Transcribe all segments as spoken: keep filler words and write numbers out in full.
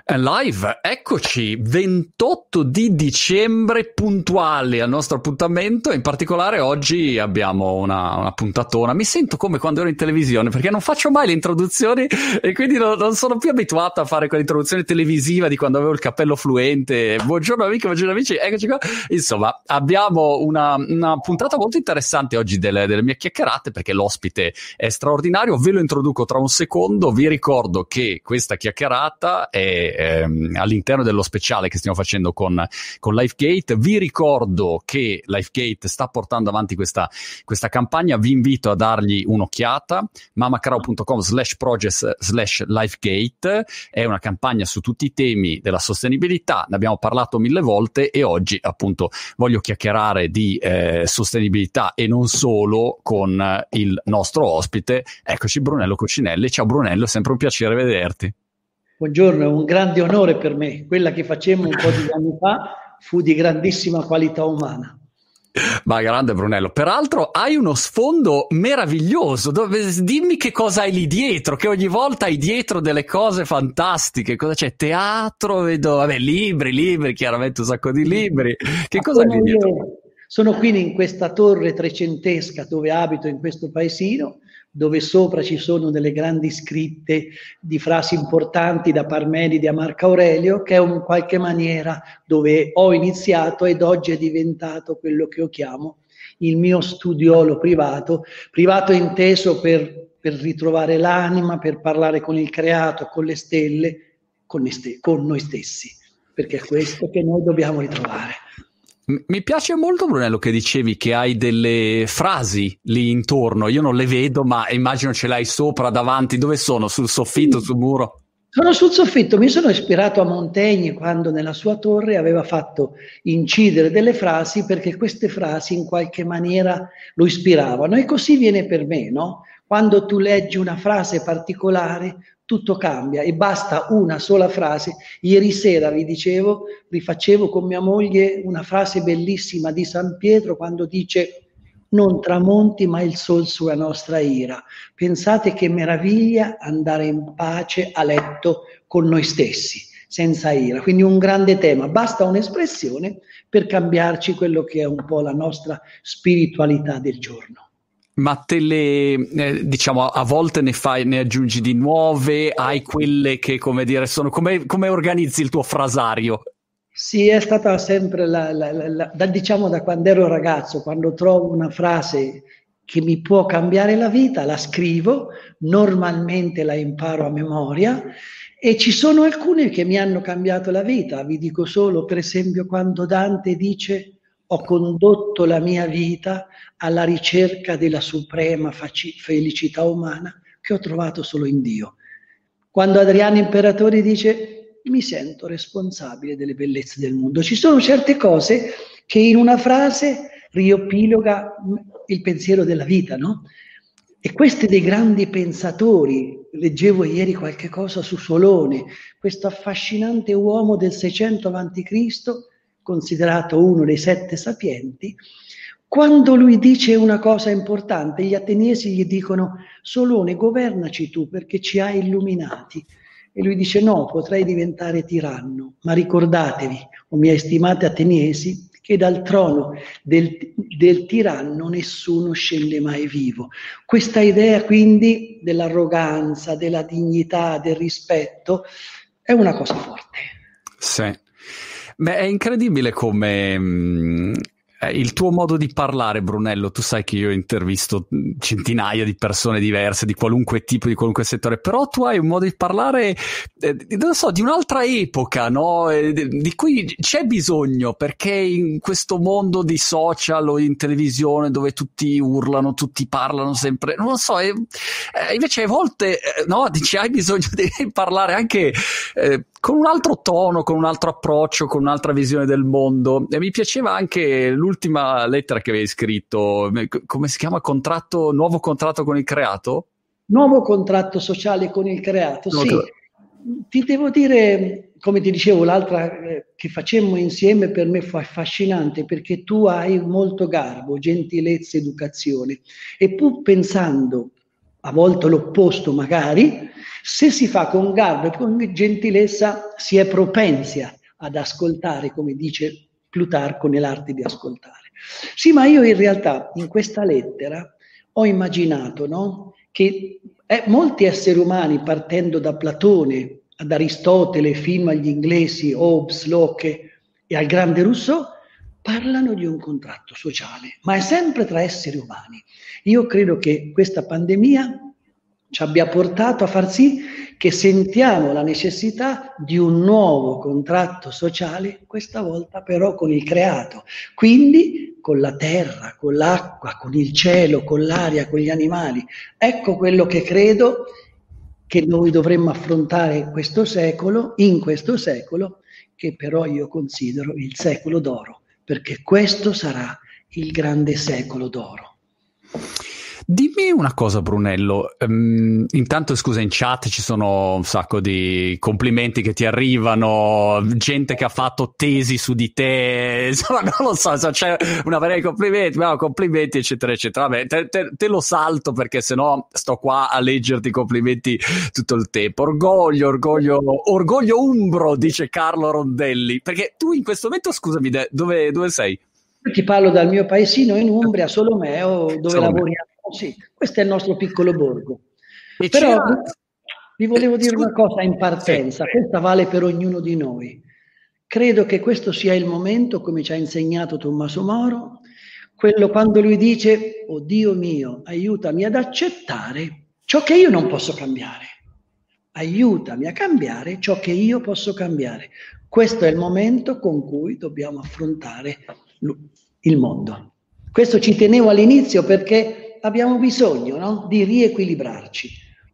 Live, eccoci, ventotto di dicembre, puntuali al nostro appuntamento. In particolare oggi abbiamo una, una puntatona. Mi sento come quando ero in televisione, perché non faccio mai le introduzioni e quindi non, non sono più abituato a fare quell'introduzione televisiva di quando avevo il cappello fluente. Buongiorno amiche, buongiorno amici, eccoci qua. Insomma, abbiamo una, una puntata molto interessante oggi delle, delle mie chiacchierate, perché l'ospite è straordinario. Ve lo introduco tra un secondo. Vi ricordo che questa chiacchierata è Ehm, all'interno dello speciale che stiamo facendo con, con LifeGate. Vi ricordo che LifeGate sta portando avanti questa, questa campagna. Vi invito a dargli un'occhiata. mamacrao.com slash project slash LifeGate è una campagna su tutti i temi della sostenibilità. Ne abbiamo parlato mille volte e oggi appunto voglio chiacchierare di eh, sostenibilità e non solo con eh, il nostro ospite. Eccoci, Brunello Cucinelli. Ciao Brunello, è sempre un piacere vederti. Buongiorno, è un grande onore per me. Quella che facemmo un po' di anni fa fu di grandissima qualità umana. Ma grande Brunello, peraltro hai uno sfondo meraviglioso. Dove, dimmi che cosa hai lì dietro, che ogni volta hai dietro delle cose fantastiche. Cosa c'è? Teatro, vedo, vabbè, libri, libri, chiaramente un sacco di libri. Che cosa hai lì dietro? Io sono qui in questa torre trecentesca dove abito in questo paesino, dove sopra ci sono delle grandi scritte di frasi importanti da Parmenide a Marco Aurelio, che è in qualche maniera dove ho iniziato ed oggi è diventato quello che io chiamo il mio studiolo privato, privato inteso per, per ritrovare l'anima, per parlare con il creato, con le stelle, con, ste- con noi stessi, perché è questo che noi dobbiamo ritrovare. Mi piace molto, Brunello, che dicevi che hai delle frasi lì intorno. Io non le vedo, ma immagino ce l'hai sopra, davanti. Dove sono? Sul soffitto, sul muro? Sono sul soffitto. Mi sono ispirato a Montaigne quando nella sua torre aveva fatto incidere delle frasi, perché queste frasi in qualche maniera lo ispiravano. E così viene per me, no? Quando tu leggi una frase particolare, tutto cambia e basta una sola frase. Ieri sera, vi dicevo, rifacevo con mia moglie una frase bellissima di San Pietro quando dice: non tramonti mai il sol sulla nostra ira. Pensate che meraviglia andare in pace a letto con noi stessi, senza ira. Quindi un grande tema, basta un'espressione per cambiarci quello che è un po' la nostra spiritualità del giorno. Ma te le, eh, diciamo, a volte ne fai, ne aggiungi di nuove, hai quelle che, come dire, sono, come, come organizzi il tuo frasario? Sì, è stata sempre, la, la, la, la, da, diciamo, da quando ero ragazzo, quando trovo una frase che mi può cambiare la vita, la scrivo, normalmente la imparo a memoria, e ci sono alcune che mi hanno cambiato la vita. Vi dico solo, per esempio, quando Dante dice: ho condotto la mia vita alla ricerca della suprema faci- felicità umana che ho trovato solo in Dio. Quando Adriano Imperatore dice: mi sento responsabile delle bellezze del mondo. Ci sono certe cose che in una frase riepiloga il pensiero della vita, no? E questi dei grandi pensatori, leggevo ieri qualche cosa su Solone, questo affascinante uomo del seicento avanti Cristo, considerato uno dei sette sapienti, quando lui dice una cosa importante, gli ateniesi gli dicono: Solone, governaci tu perché ci hai illuminati. E lui dice: no, potrei diventare tiranno, ma ricordatevi, o miei stimati ateniesi, che dal trono del, del tiranno nessuno scende mai vivo. Questa idea quindi dell'arroganza, della dignità, del rispetto, è una cosa forte. Sì. Beh, è incredibile come mh, il tuo modo di parlare, Brunello. Tu sai che io intervisto centinaia di persone diverse, di qualunque tipo, di qualunque settore, però tu hai un modo di parlare, eh, non so, di un'altra epoca, no? Eh, di cui c'è bisogno, perché in questo mondo di social o in televisione dove tutti urlano, tutti parlano sempre, non lo so, eh, eh, invece a volte, eh, no, dici, hai bisogno di parlare anche eh, con un altro tono, con un altro approccio, con un'altra visione del mondo. E mi piaceva anche l'ultima lettera che avevi scritto, come si chiama? Contratto, nuovo contratto con il creato? Nuovo contratto sociale con il creato, no, sì. Ti devo dire, come ti dicevo, l'altra eh, che facemmo insieme per me fu affascinante, perché tu hai molto garbo, gentilezza, educazione, e pur pensando a volte l'opposto magari, se si fa con garbo e con gentilezza si è propensi ad ascoltare, come dice Plutarco nell'arte di ascoltare. Sì, ma io in realtà in questa lettera ho immaginato, no, che eh, molti esseri umani, partendo da Platone ad Aristotele, fino agli inglesi, Hobbes, Locke e al grande Rousseau, parlano di un contratto sociale, ma è sempre tra esseri umani. Io credo che questa pandemia ci abbia portato a far sì che sentiamo la necessità di un nuovo contratto sociale, questa volta però con il creato, quindi con la terra, con l'acqua, con il cielo, con l'aria, con gli animali. Ecco quello che credo che noi dovremmo affrontare questo secolo, in questo secolo, che però io considero il secolo d'oro, perché questo sarà il grande secolo d'oro. Dimmi una cosa, Brunello. Um, intanto, scusa, in chat ci sono un sacco di complimenti che ti arrivano, gente che ha fatto tesi su di te, insomma, non lo so, so c'è una varietà di complimenti, no, complimenti, eccetera, eccetera. Vabbè, te, te, te lo salto perché sennò sto qua a leggerti i complimenti tutto il tempo. Orgoglio, orgoglio, orgoglio umbro, dice Carlo Rondelli. Perché tu in questo momento, scusami, dove, dove sei? Io ti parlo dal mio paesino in Umbria, Solomeo, dove Solomeo. lavoriamo. Sì, questo è il nostro piccolo borgo. E Però c'era... vi volevo dire Scusa. una cosa in partenza, Sì. questa vale per ognuno di noi. Credo che questo sia il momento, come ci ha insegnato Tommaso Moro, quello quando lui dice: oh Dio mio, aiutami ad accettare ciò che io non posso cambiare. Aiutami a cambiare ciò che io posso cambiare. Questo è il momento con cui dobbiamo affrontare il mondo. Questo ci tenevo all'inizio perché abbiamo bisogno, no? Di riequilibrarci.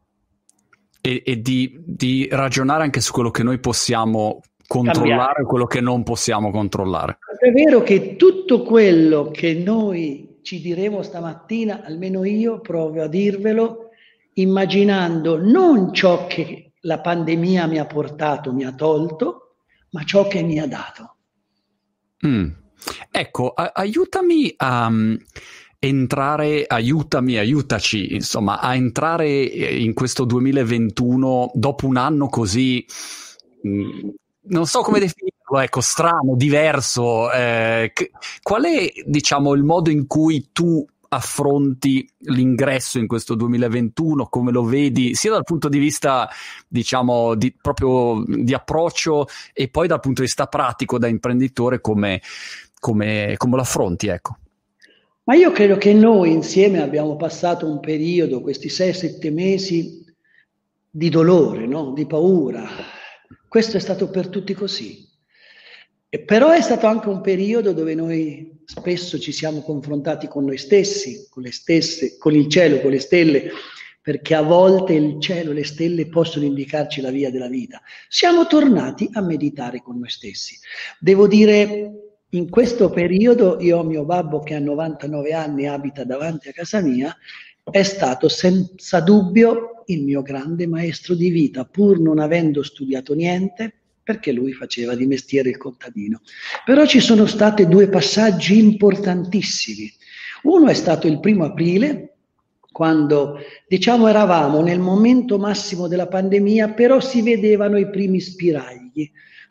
E, e di, di ragionare anche su quello che noi possiamo controllare Cambiare. e quello che non possiamo controllare. È vero che tutto quello che noi ci diremo stamattina, almeno io provo a dirvelo, immaginando non ciò che la pandemia mi ha portato, mi ha tolto, ma ciò che mi ha dato. Mm. Ecco, a- aiutami a um, entrare, aiutami, aiutaci, insomma, a entrare in questo duemilaventuno dopo un anno così, mh, non so come definirlo, ecco, strano, diverso. Eh, che, qual è, diciamo, il modo in cui tu affronti l'ingresso in questo duemilaventuno, come lo vedi, sia dal punto di vista, diciamo, di, proprio di approccio e poi dal punto di vista pratico da imprenditore, come, come, come lo affronti, ecco. Ma io credo che noi insieme abbiamo passato un periodo, questi sei sette mesi, di dolore, no? Di paura. Questo è stato per tutti così. E però è stato anche un periodo dove noi spesso ci siamo confrontati con noi stessi, con le stesse, con il cielo, con le stelle, perché a volte il cielo e le stelle possono indicarci la via della vita. Siamo tornati a meditare con noi stessi. Devo dire, in questo periodo io ho mio babbo che ha novantanove anni, abita davanti a casa mia, è stato senza dubbio il mio grande maestro di vita, pur non avendo studiato niente, perché lui faceva di mestiere il contadino. Però ci sono stati due passaggi importantissimi. Uno è stato il primo aprile, quando, diciamo, eravamo nel momento massimo della pandemia, però si vedevano i primi spiragli.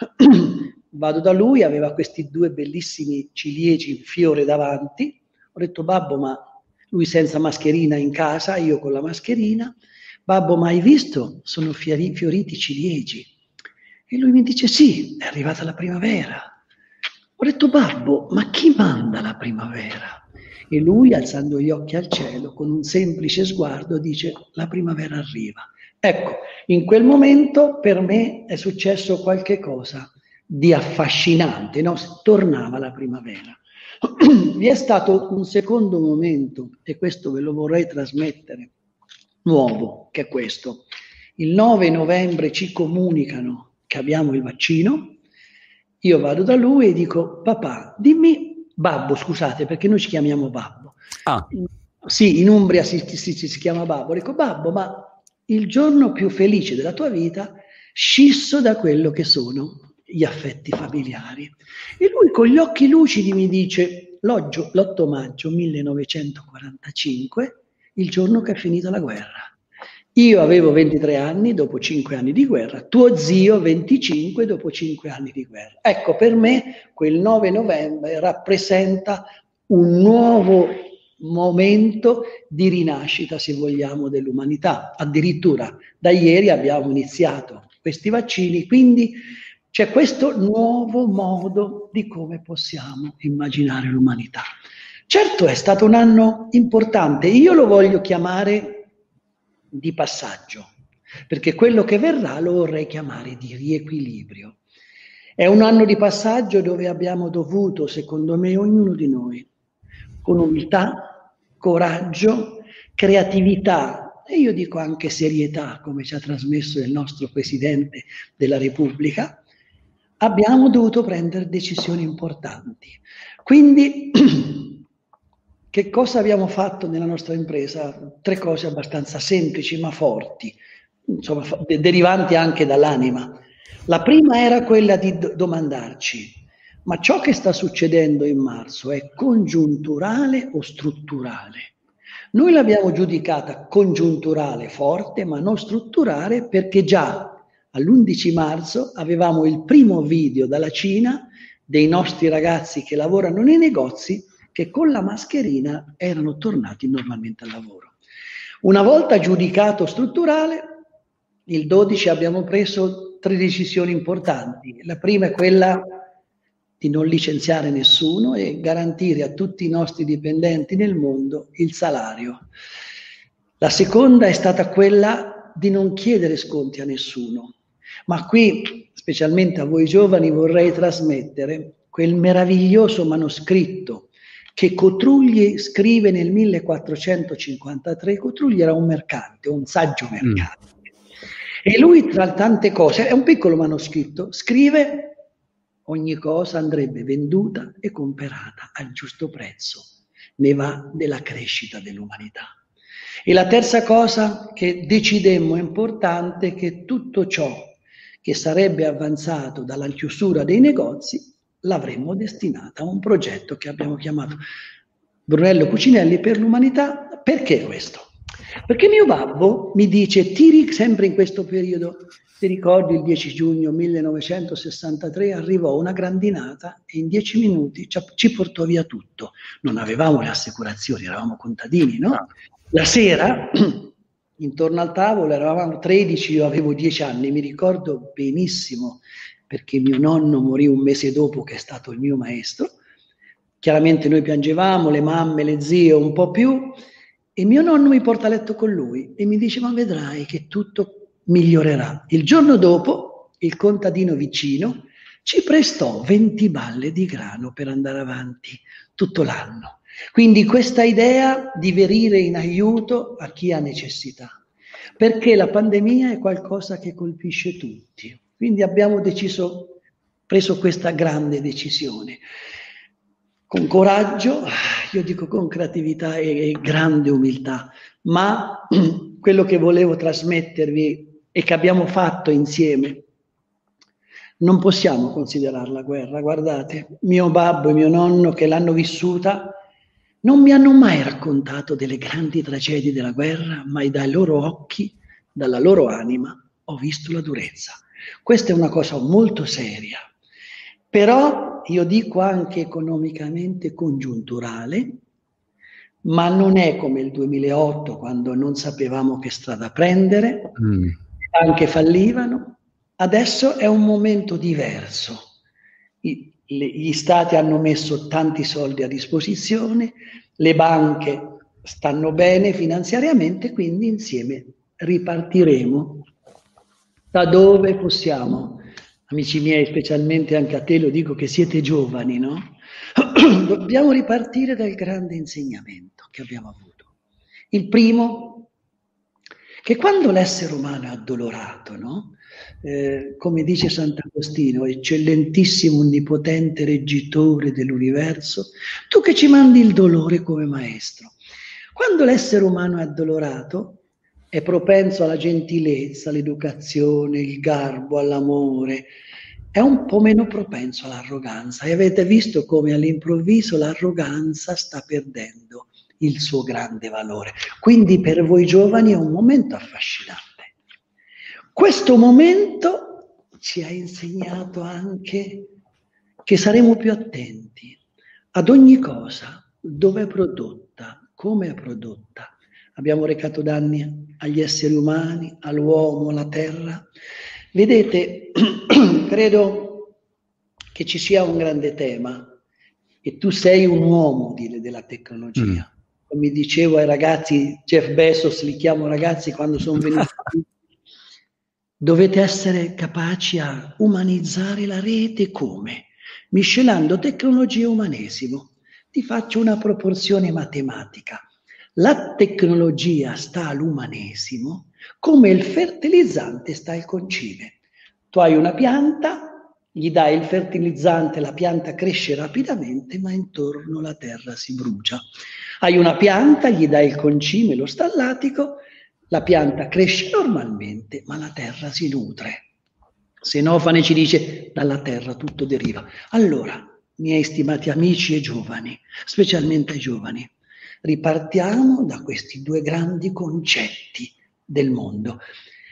Vado da lui, aveva questi due bellissimi ciliegi in fiore davanti. Ho detto: babbo, ma lui senza mascherina in casa, io con la mascherina. Babbo, ma hai visto? Sono fiori, fioriti ciliegi. E lui mi dice: sì, è arrivata la primavera. Ho detto: babbo, ma chi manda la primavera? E lui, alzando gli occhi al cielo, con un semplice sguardo, dice: la primavera arriva. Ecco, in quel momento per me è successo qualche cosa di affascinante, no? Tornava la primavera. Vi è stato un secondo momento, e questo ve lo vorrei trasmettere, nuovo, che è questo. Il nove novembre ci comunicano che abbiamo il vaccino. Io vado da lui e dico: papà, dimmi, babbo, scusate, perché noi ci chiamiamo babbo. Ah. Sì, in Umbria si, si, si, si chiama babbo. Dico: babbo, ma il giorno più felice della tua vita, scisso da quello che sono gli affetti familiari. E lui con gli occhi lucidi mi dice: l'otto maggio millenovecentoquarantacinque, il giorno che è finita la guerra. Io avevo ventitré anni dopo cinque anni di guerra, tuo zio venticinque dopo cinque anni di guerra. Ecco, per me quel nove novembre rappresenta un nuovo momento di rinascita, se vogliamo, dell'umanità. Addirittura da ieri abbiamo iniziato questi vaccini, quindi c'è questo nuovo modo di come possiamo immaginare l'umanità. Certo, è stato un anno importante, io lo voglio chiamare di passaggio, perché quello che verrà lo vorrei chiamare di riequilibrio. È un anno di passaggio dove abbiamo dovuto, secondo me, ognuno di noi, con umiltà, coraggio, creatività e io dico anche serietà, come ci ha trasmesso il nostro Presidente della Repubblica, abbiamo dovuto prendere decisioni importanti. Quindi che cosa abbiamo fatto nella nostra impresa? Tre cose abbastanza semplici ma forti, insomma, derivanti anche dall'anima. La prima era quella di do- domandarci, ma ciò che sta succedendo in marzo è congiunturale o strutturale? Noi l'abbiamo giudicata congiunturale forte, ma non strutturale, perché già all'undici marzo avevamo il primo video dalla Cina dei nostri ragazzi che lavorano nei negozi che con la mascherina erano tornati normalmente al lavoro. Una volta giudicato strutturale, il dodici abbiamo preso tre decisioni importanti. La prima è quella di non licenziare nessuno e garantire a tutti i nostri dipendenti nel mondo il salario. La seconda è stata quella di non chiedere sconti a nessuno. Ma qui, specialmente a voi giovani, vorrei trasmettere quel meraviglioso manoscritto che Cotrugli scrive nel millequattrocentocinquantatré. Cotrugli era un mercante, un saggio mercante. Mm. E lui, tra tante cose, è un piccolo manoscritto, scrive: ogni cosa andrebbe venduta e comperata al giusto prezzo, ne va della crescita dell'umanità. E la terza cosa che decidemmo importante è che tutto ciò che sarebbe avanzato dalla chiusura dei negozi l'avremmo destinata a un progetto che abbiamo chiamato Brunello Cucinelli per l'umanità. Perché questo? Perché mio babbo mi dice, tiri sempre in questo periodo, ti ricordi il dieci giugno millenovecentosessantatré arrivò una grandinata e in dieci minuti ci portò via tutto. Non avevamo le assicurazioni, eravamo contadini, no? La sera, intorno al tavolo, eravamo tredici, io avevo dieci anni, mi ricordo benissimo, perché mio nonno morì un mese dopo, che è stato il mio maestro. Chiaramente noi piangevamo, le mamme, le zie un po' più, e mio nonno mi porta a letto con lui e mi dice: ma vedrai che tutto migliorerà. Il giorno dopo il contadino vicino ci prestò venti balle di grano per andare avanti tutto l'anno. Quindi questa idea di venire in aiuto a chi ha necessità, perché la pandemia è qualcosa che colpisce tutti. Quindi abbiamo deciso, preso questa grande decisione, con coraggio, io dico con creatività e, e grande umiltà, ma quello che volevo trasmettervi e che abbiamo fatto insieme, non possiamo considerare la guerra. Guardate, mio babbo e mio nonno che l'hanno vissuta non mi hanno mai raccontato delle grandi tragedie della guerra, ma dai loro occhi, dalla loro anima, ho visto la durezza. Questa è una cosa molto seria, però io dico anche economicamente congiunturale, ma non è come il duemilaotto, quando non sapevamo che strada prendere, mm. anche fallivano. Adesso è un momento diverso. I, le, gli stati hanno messo tanti soldi a disposizione, le banche stanno bene finanziariamente, quindi insieme ripartiremo da dove possiamo. Amici miei, specialmente anche a te lo dico, che siete giovani, no? Dobbiamo ripartire dal grande insegnamento che abbiamo avuto. Il primo, che quando l'essere umano è addolorato, no? Eh, come dice Sant'Agostino, eccellentissimo, onnipotente reggitore dell'universo, tu che ci mandi il dolore come maestro. Quando l'essere umano è addolorato, è propenso alla gentilezza, all'educazione, il garbo, all'amore, è un po' meno propenso all'arroganza. E avete visto come all'improvviso l'arroganza sta perdendo il suo grande valore. Quindi per voi giovani è un momento affascinante. Questo momento ci ha insegnato anche che saremo più attenti ad ogni cosa, dove è prodotta, come è prodotta. Abbiamo recato danni agli esseri umani, all'uomo, alla terra. Vedete, credo che ci sia un grande tema, e tu sei un uomo di, della tecnologia. Mm. Come dicevo ai ragazzi, Jeff Bezos, li chiamo ragazzi quando sono venuti qui, dovete essere capaci a umanizzare la rete come? Miscelando tecnologia e umanesimo. Ti faccio una proporzione matematica. La tecnologia sta all'umanesimo come il fertilizzante sta al concime. Tu hai una pianta, gli dai il fertilizzante, la pianta cresce rapidamente, ma intorno la terra si brucia. Hai una pianta, gli dai il concime, lo stallatico, la pianta cresce normalmente, ma la terra si nutre. Xenofane ci dice, dalla terra tutto deriva. Allora, miei stimati amici e giovani, specialmente ai giovani, ripartiamo da questi due grandi concetti del mondo.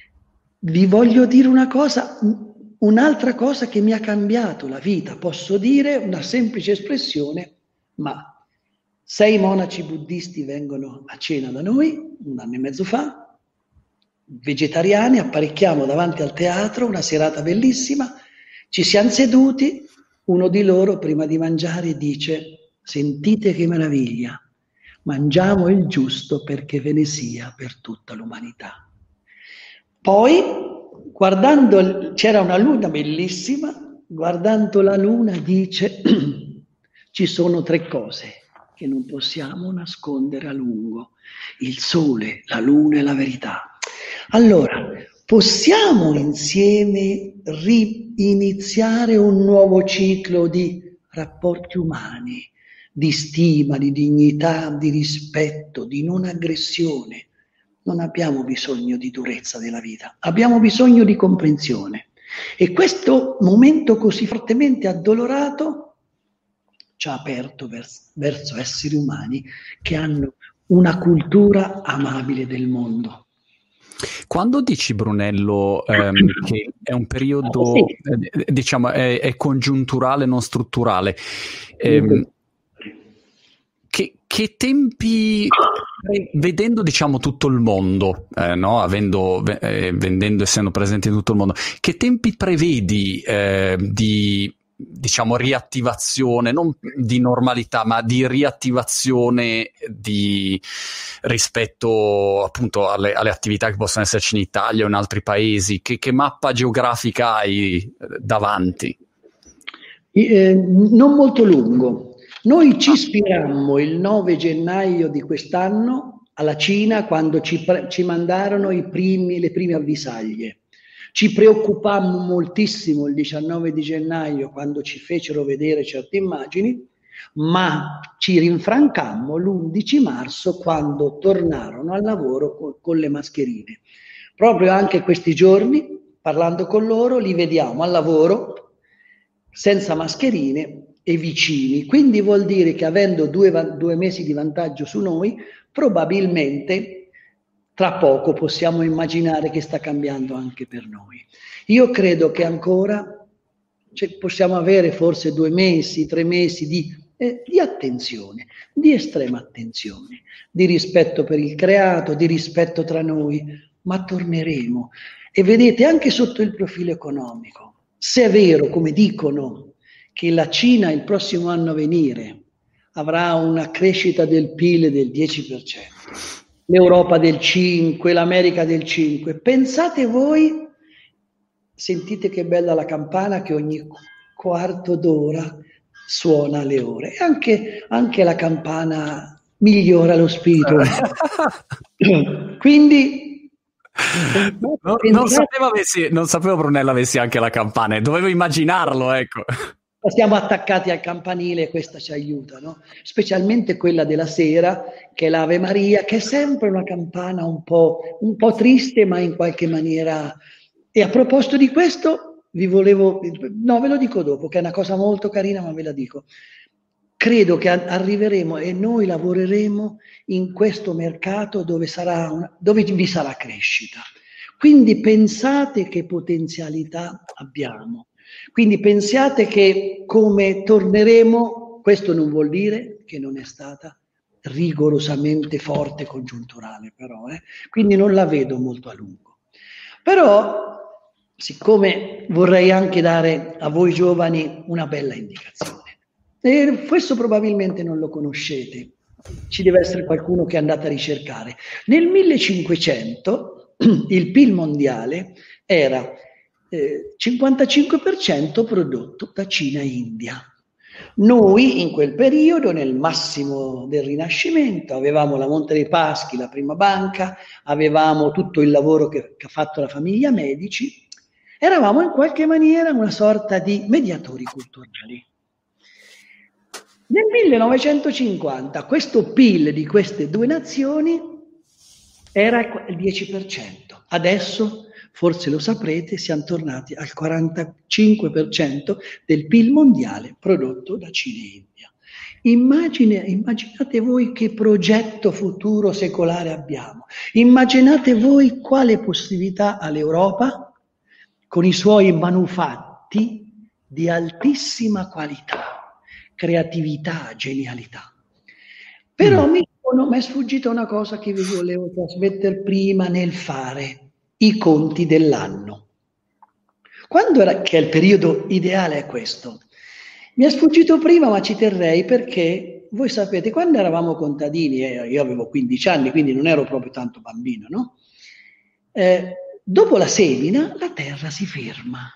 Vi voglio dire una cosa, un'altra cosa che mi ha cambiato la vita. Posso dire una semplice espressione, ma sei monaci buddisti vengono a cena da noi, un anno e mezzo fa, vegetariani, apparecchiamo davanti al teatro, una serata bellissima, ci siamo seduti, uno di loro prima di mangiare dice: sentite che meraviglia, mangiamo il giusto perché ve ne sia per tutta l'umanità. Poi, guardando, c'era una luna bellissima, guardando la luna dice: ci sono tre cose che non possiamo nascondere a lungo: il sole, la luna e la verità. Allora, possiamo insieme riniziare un nuovo ciclo di rapporti umani, di stima, di dignità, di rispetto, di non aggressione. Non abbiamo bisogno di durezza della vita, abbiamo bisogno di comprensione. E questo momento così fortemente addolorato ci ha aperto verso, verso esseri umani che hanno una cultura amabile del mondo. Quando dici, Brunello, ehm, che è un periodo, eh, diciamo, è, è congiunturale, non strutturale, ehm, che, che tempi, vedendo, diciamo, tutto il mondo, eh, no? Avendo, eh, vendendo, essendo presenti in tutto il mondo, che tempi prevedi eh, di, diciamo, riattivazione, non di normalità, ma di riattivazione di rispetto appunto alle, alle attività che possono esserci in Italia o in altri paesi? Che, che mappa geografica hai davanti? Eh, non molto lungo. Noi ci ispirammo il nove gennaio di quest'anno alla Cina quando ci, ci mandarono i primi, le prime avvisaglie. Ci preoccupammo moltissimo il diciannove di gennaio quando ci fecero vedere certe immagini, ma ci rinfrancammo l'undici marzo quando tornarono al lavoro con, con le mascherine. Proprio anche questi giorni, parlando con loro, li vediamo al lavoro senza mascherine e vicini. Quindi vuol dire che avendo due, due mesi di vantaggio su noi, probabilmente tra poco possiamo immaginare che sta cambiando anche per noi. Io credo che ancora cioè, possiamo avere forse due mesi, tre mesi di, eh, di attenzione, di estrema attenzione, di rispetto per il creato, di rispetto tra noi, ma torneremo. E vedete, anche sotto il profilo economico, se è vero, come dicono, che la Cina il prossimo anno a venire avrà una crescita del P I L del dieci per cento, l'Europa del cinque, l'America del cinque. Pensate voi, sentite che bella la campana che ogni quarto d'ora suona le ore. E anche, anche la campana migliora lo spirito. Quindi no, pensate, non, sapevo avessi, non sapevo Brunello avessi anche la campana, dovevo immaginarlo, ecco. Siamo attaccati al campanile e questa ci aiuta, no? Specialmente quella della sera, che è l'Ave Maria, che è sempre una campana un po', un po' triste, ma in qualche maniera. E a proposito di questo, vi volevo, no, ve lo dico dopo, che è una cosa molto carina, ma ve la dico. credo che arriveremo e noi lavoreremo in questo mercato dove, sarà una, dove vi sarà crescita. Quindi pensate che potenzialità abbiamo. Quindi pensate che come torneremo, questo non vuol dire che non è stata rigorosamente forte congiunturale, però, eh? Quindi non la vedo molto a lungo. Però, siccome vorrei anche dare a voi giovani una bella indicazione, e questo probabilmente non lo conoscete, ci deve essere qualcuno che è andato a ricercare. Nel millecinquecento il P I L mondiale era eh, cinquantacinque per cento prodotto da Cina e India. Noi in quel periodo, nel massimo del Rinascimento, avevamo la Monte dei Paschi, la prima banca, avevamo tutto il lavoro che, che ha fatto la famiglia Medici, eravamo in qualche maniera una sorta di mediatori culturali. Nel millenovecentocinquanta questo P I L di queste due nazioni era il dieci per cento, adesso forse lo saprete, siamo tornati al quarantacinque per cento del P I L mondiale prodotto da Cina e India. Immagine, immaginate voi che progetto futuro secolare abbiamo. Immaginate voi quale possibilità ha l'Europa con i suoi manufatti di altissima qualità, creatività, genialità. Però mm. mi, mi è sfuggita una cosa che vi volevo trasmettere prima nel fare. I conti dell'anno. Quando era, che è il periodo ideale è questo. Mi è sfuggito prima, ma ci terrei perché voi sapete, quando eravamo contadini, eh, io avevo quindici anni, quindi non ero proprio tanto bambino, no? Eh, dopo la semina la terra si ferma,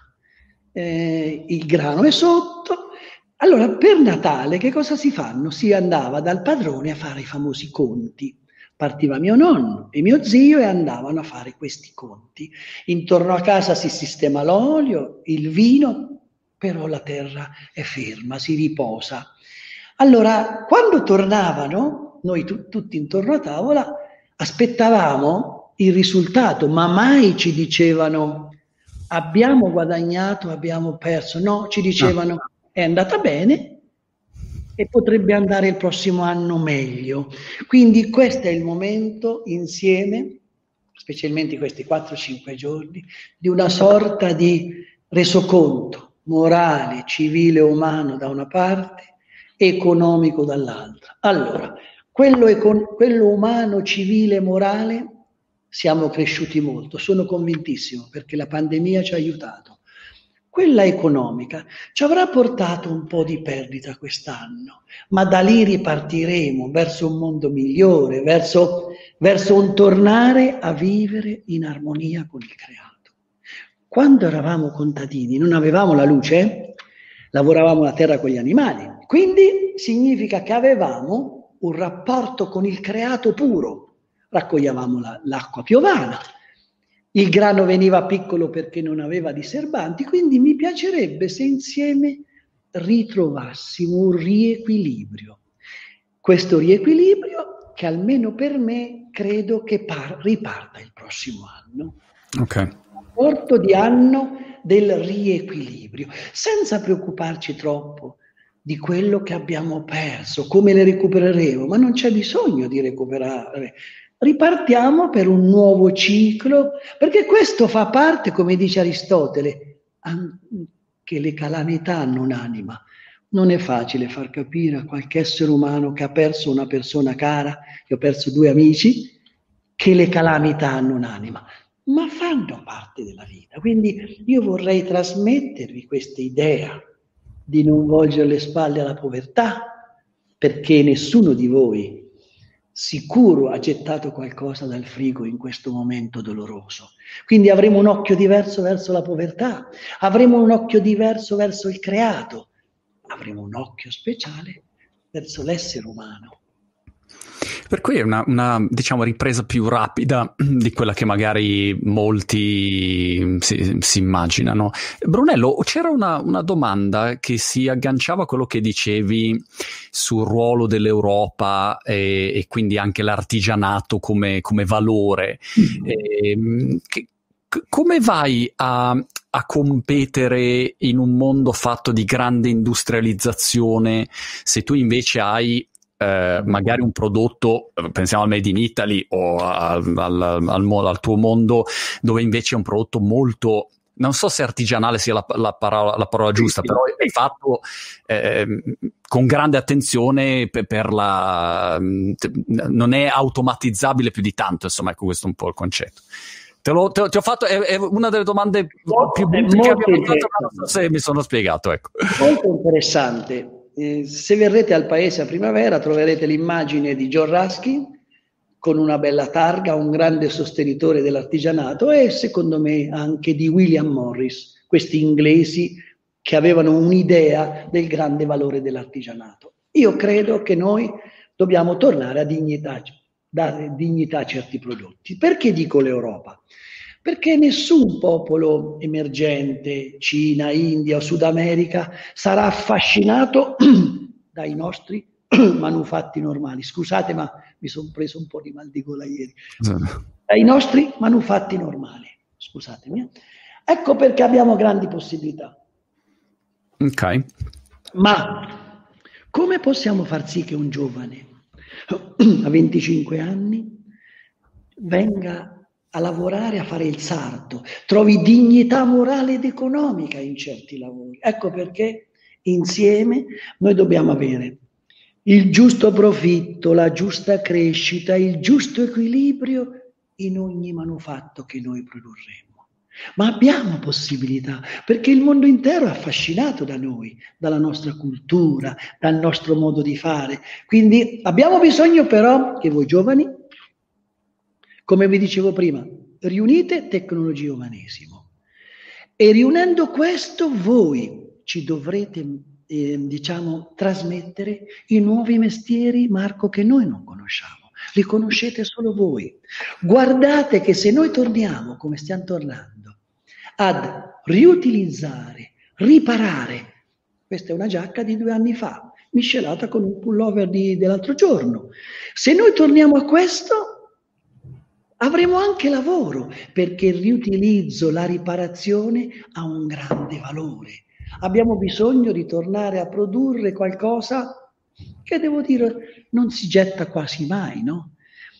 eh, il grano è sotto. Allora per Natale che cosa si fanno? Si andava dal padrone a fare i famosi conti. Partiva mio nonno e mio zio e andavano a fare questi conti. Intorno a casa si sistema l'olio, il vino, però la terra è ferma, si riposa. Allora, quando tornavano, noi tu, tutti intorno a tavola, aspettavamo il risultato, ma mai ci dicevano abbiamo guadagnato, abbiamo perso. No, ci dicevano è andata bene, e potrebbe andare il prossimo anno meglio. Quindi questo è il momento insieme, specialmente questi quattro cinque giorni, di una sorta di resoconto morale, civile, umano da una parte, economico dall'altra. Allora, quello, econ- quello umano, civile, morale, siamo cresciuti molto, sono convintissimo, perché la pandemia ci ha aiutato. Quella economica ci avrà portato un po' di perdita quest'anno, ma da lì ripartiremo verso un mondo migliore, verso, verso un tornare a vivere in armonia con il creato. Quando eravamo contadini non avevamo la luce, lavoravamo la terra con gli animali, quindi significa che avevamo un rapporto con il creato puro, raccoglievamo la, l'acqua piovana. Il grano veniva piccolo perché non aveva diserbanti, quindi mi piacerebbe se insieme ritrovassimo un riequilibrio. Questo riequilibrio che almeno per me credo che par- riparta il prossimo anno. Ok. Porto di anno del riequilibrio, senza preoccuparci troppo di quello che abbiamo perso, come le recupereremo, ma non c'è bisogno di recuperare. Ripartiamo per un nuovo ciclo, perché questo fa parte, come dice Aristotele, che le calamità hanno un'anima. Non è facile far capire a qualche essere umano che ha perso una persona cara, che ho perso due amici, che le calamità hanno un'anima, ma fanno parte della vita. Quindi io vorrei trasmettervi questa idea di non volgere le spalle alla povertà, perché nessuno di voi sicuro ha gettato qualcosa dal frigo in questo momento doloroso. Quindi avremo un occhio diverso verso la povertà, avremo un occhio diverso verso il creato, avremo un occhio speciale verso l'essere umano. Per cui è una, una diciamo ripresa più rapida di quella che magari molti si, si immaginano. Brunello, c'era una, una domanda che si agganciava a quello che dicevi sul ruolo dell'Europa e, e quindi anche l'artigianato come, come valore. Mm. E, che, c- come vai a, a competere in un mondo fatto di grande industrializzazione se tu invece hai eh, magari un prodotto, pensiamo al Made in Italy o al, al, al, al tuo mondo, dove invece è un prodotto molto, non so se artigianale sia la, la, parola, la parola giusta, però è fatto eh, con grande attenzione per, per la... non è automatizzabile più di tanto, insomma, ecco, questo è un po' il concetto. Te, lo, te, ti ho fatto, è, è una delle domande più brutte che abbiamo fatto, ma non so se mi sono spiegato. Ecco. Molto interessante. Eh, se verrete al paese a primavera troverete l'immagine di John Ruskin con una bella targa, un grande sostenitore dell'artigianato, e secondo me anche di William Morris, questi inglesi che avevano un'idea del grande valore dell'artigianato. Io credo che noi dobbiamo tornare a dignità, dare dignità a certi prodotti. Perché dico l'Europa? Perché nessun popolo emergente, Cina, India o Sud America, sarà affascinato dai nostri manufatti normali. Scusate, ma mi sono preso un po' di mal di gola ieri. Dai nostri manufatti normali. Scusatemi. Ecco perché abbiamo grandi possibilità. Ok. Ma come possiamo far sì che un giovane a venticinque anni venga a lavorare, a fare il sarto, trovi dignità morale ed economica in certi lavori? Ecco perché insieme noi dobbiamo avere il giusto profitto, la giusta crescita, il giusto equilibrio in ogni manufatto che noi produrremo. Ma abbiamo possibilità, perché il mondo intero è affascinato da noi, dalla nostra cultura, dal nostro modo di fare. Quindi abbiamo bisogno però che voi giovani, come vi dicevo prima, riunite tecnologia e umanesimo. E riunendo questo voi ci dovrete, eh, diciamo, trasmettere i nuovi mestieri, Marco, che noi non conosciamo. Li conoscete solo voi. Guardate che se noi torniamo, come stiamo tornando, ad riutilizzare, riparare, questa è una giacca di due anni fa, miscelata con un pullover di, dell'altro giorno. Se noi torniamo a questo, avremo anche lavoro, perché il riutilizzo, la riparazione ha un grande valore. Abbiamo bisogno di tornare a produrre qualcosa che, devo dire, non si getta quasi mai, no?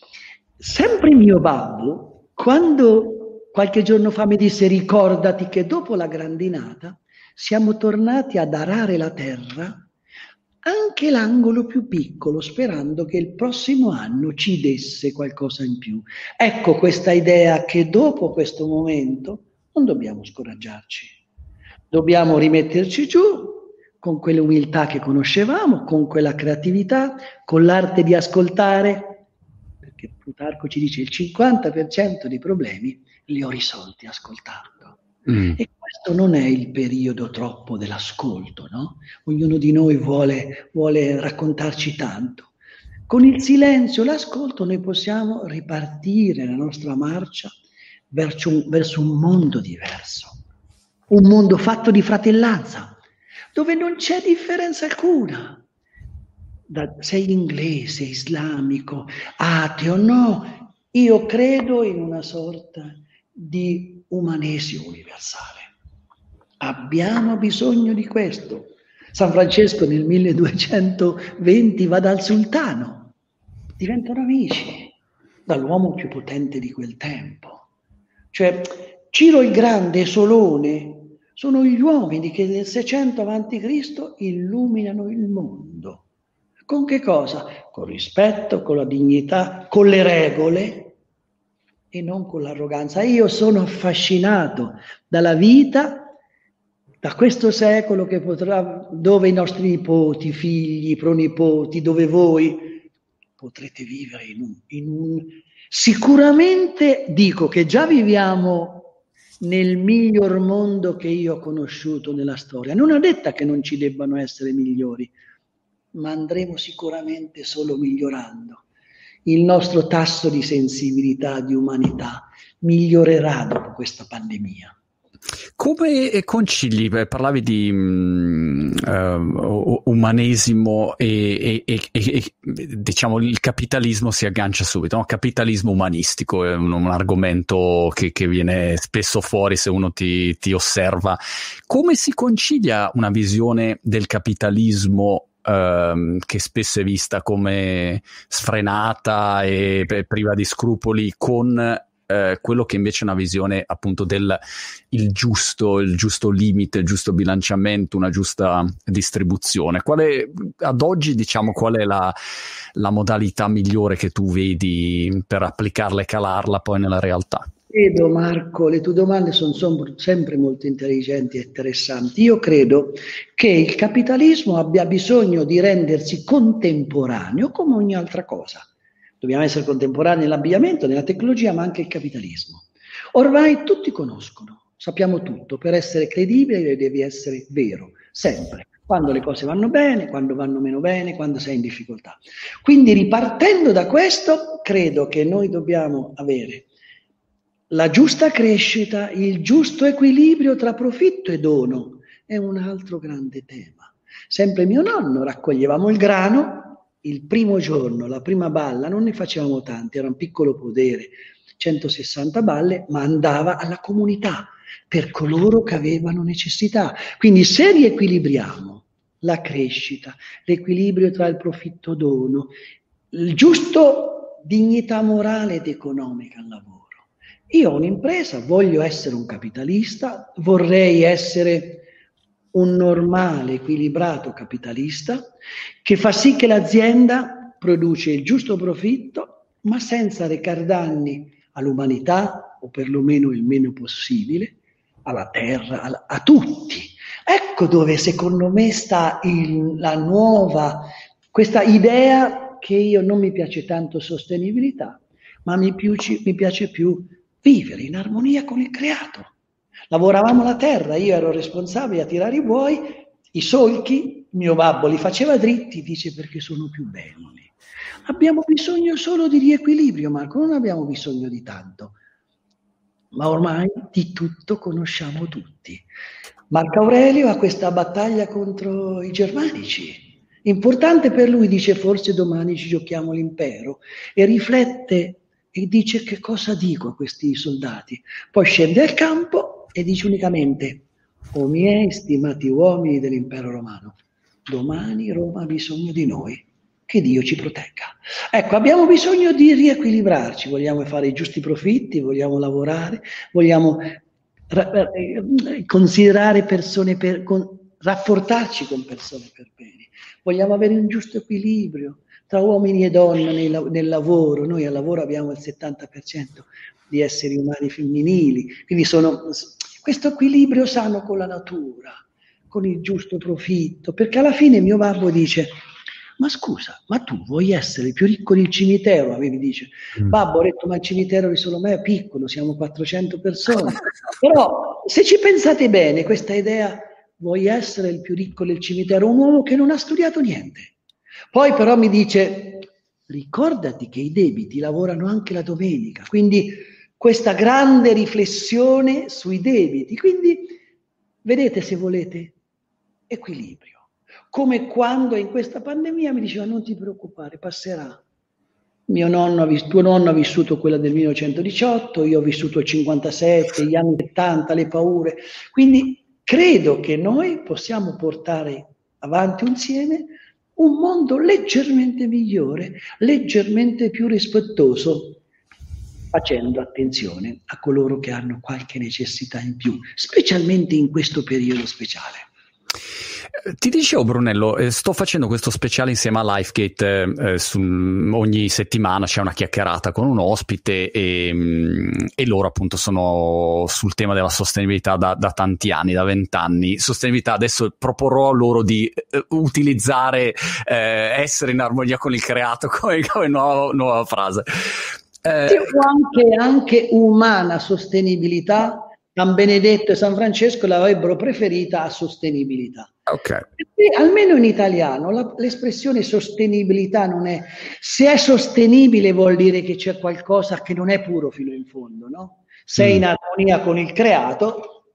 Sempre mio babbo, quando qualche giorno fa mi disse: ricordati che dopo la grandinata siamo tornati ad arare la terra, anche l'angolo più piccolo, sperando che il prossimo anno ci desse qualcosa in più. Ecco questa idea che dopo questo momento non dobbiamo scoraggiarci, dobbiamo rimetterci giù con quell'umiltà che conoscevamo, con quella creatività, con l'arte di ascoltare, perché Plutarco ci dice il cinquanta per cento dei problemi li ho risolti ascoltando. Mm. E questo non è il periodo troppo dell'ascolto, no? Ognuno di noi vuole, vuole raccontarci tanto. Con il silenzio, l'ascolto, noi possiamo ripartire la nostra marcia verso un, verso un mondo diverso, un mondo fatto di fratellanza, dove non c'è differenza alcuna. Da, sei inglese, islamico, ateo, no. Io credo in una sorta di umanesimo universale. Abbiamo bisogno di questo. San Francesco nel milleduecentoventi va dal sultano, diventano amici, dall'uomo più potente di quel tempo. Cioè, Ciro il Grande e Solone sono gli uomini che nel seicento avanti Cristo illuminano il mondo. Con che cosa? Con rispetto, con la dignità, con le regole, e non con l'arroganza. Io sono affascinato dalla vita, da questo secolo che potrà, dove i nostri nipoti, figli, pronipoti, dove voi potrete vivere in un, in un... Sicuramente dico che già viviamo nel miglior mondo che io ho conosciuto nella storia. Non è detta che non ci debbano essere migliori, ma andremo sicuramente solo migliorando. Il nostro tasso di sensibilità, di umanità, migliorerà dopo questa pandemia. come concili, parlavi di um, uh, umanesimo e, e, e, e diciamo il capitalismo si aggancia subito, no? Capitalismo umanistico è un, un argomento che, che viene spesso fuori se uno ti, ti osserva. Come si concilia una visione del capitalismo Uh, che spesso è vista come sfrenata e priva di scrupoli con uh, quello che invece è una visione appunto del il giusto, il giusto limite, il giusto bilanciamento, una giusta distribuzione? Quale, ad oggi, diciamo, qual è la, la modalità migliore che tu vedi per applicarla e calarla poi nella realtà? Credo, Marco, le tue domande sono, sono sempre molto intelligenti e interessanti. Io credo che il capitalismo abbia bisogno di rendersi contemporaneo come ogni altra cosa. Dobbiamo essere contemporanei nell'abbigliamento, nella tecnologia, ma anche il capitalismo. Ormai tutti conoscono, sappiamo tutto, per essere credibile devi essere vero, sempre. Quando le cose vanno bene, quando vanno meno bene, quando sei in difficoltà. Quindi ripartendo da questo, credo che noi dobbiamo avere la giusta crescita, il giusto equilibrio tra profitto e dono è un altro grande tema. Sempre mio nonno, raccoglievamo il grano, il primo giorno, la prima balla, non ne facevamo tanti, era un piccolo podere, centosessanta balle, ma andava alla comunità per coloro che avevano necessità. Quindi se riequilibriamo la crescita, l'equilibrio tra il profitto e dono, il giusto dignità morale ed economica al lavoro. Io ho un'impresa, voglio essere un capitalista, vorrei essere un normale, equilibrato capitalista che fa sì che l'azienda produce il giusto profitto, ma senza recar danni all'umanità, o perlomeno il meno possibile, alla terra, a, a tutti. Ecco dove secondo me sta il, la nuova, questa idea che io non mi piace tanto sostenibilità, ma mi, più, mi piace più vivere in armonia con il creato. Lavoravamo la terra, io ero responsabile a tirare i buoi, i solchi, mio babbo li faceva dritti, dice perché sono più belli. Abbiamo bisogno solo di riequilibrio, Marco, non abbiamo bisogno di tanto. Ma ormai di tutto conosciamo tutti. Marco Aurelio ha questa battaglia contro i germanici. Importante per lui, dice forse domani ci giochiamo l'impero, e riflette e dice che cosa dico a questi soldati. Poi scende al campo e dice unicamente: o miei stimati uomini dell'impero romano, domani Roma ha bisogno di noi, che Dio ci protegga. Ecco, abbiamo bisogno di riequilibrarci, vogliamo fare i giusti profitti, vogliamo lavorare, vogliamo ra- considerare persone per, con, rapportarci con persone per bene, vogliamo avere un giusto equilibrio tra uomini e donne nel, nel lavoro. Noi al lavoro abbiamo il settanta per cento di esseri umani femminili, quindi sono questo equilibrio sano con la natura, con il giusto profitto, perché alla fine mio babbo dice: ma scusa, ma tu vuoi essere il più ricco del cimitero? A me mi dice, mm. babbo, ho detto, ma il cimitero di Solomea è piccolo, siamo quattrocento persone, però se ci pensate bene, questa idea, vuoi essere il più ricco del cimitero, un uomo che non ha studiato niente. Poi però mi dice, ricordati che i debiti lavorano anche la domenica, quindi questa grande riflessione sui debiti. Quindi vedete, se volete, equilibrio. Come quando in questa pandemia mi diceva: non ti preoccupare, passerà. Mio nonno, tuo nonno ha vissuto quella del millenovecentodiciotto, io ho vissuto il cinquantasette, gli anni settanta, le paure. Quindi credo che noi possiamo portare avanti insieme un mondo leggermente migliore, leggermente più rispettoso, facendo attenzione a coloro che hanno qualche necessità in più, specialmente in questo periodo speciale. Ti dicevo, Brunello, eh, sto facendo questo speciale insieme a Lifegate, eh, su, ogni settimana c'è una chiacchierata con un ospite e, e loro appunto sono sul tema della sostenibilità da, da tanti anni, da vent'anni. Sostenibilità, adesso proporrò loro di eh, utilizzare eh, essere in armonia con il creato come, come nuova, nuova frase. Eh, sì, anche, anche umana sostenibilità. San Benedetto e San Francesco l'avrebbero preferita a sostenibilità. Okay. Perché, almeno in italiano, la, l'espressione sostenibilità non è... Se è sostenibile vuol dire che c'è qualcosa che non è puro fino in fondo, no? Sei mm. in armonia con il creato,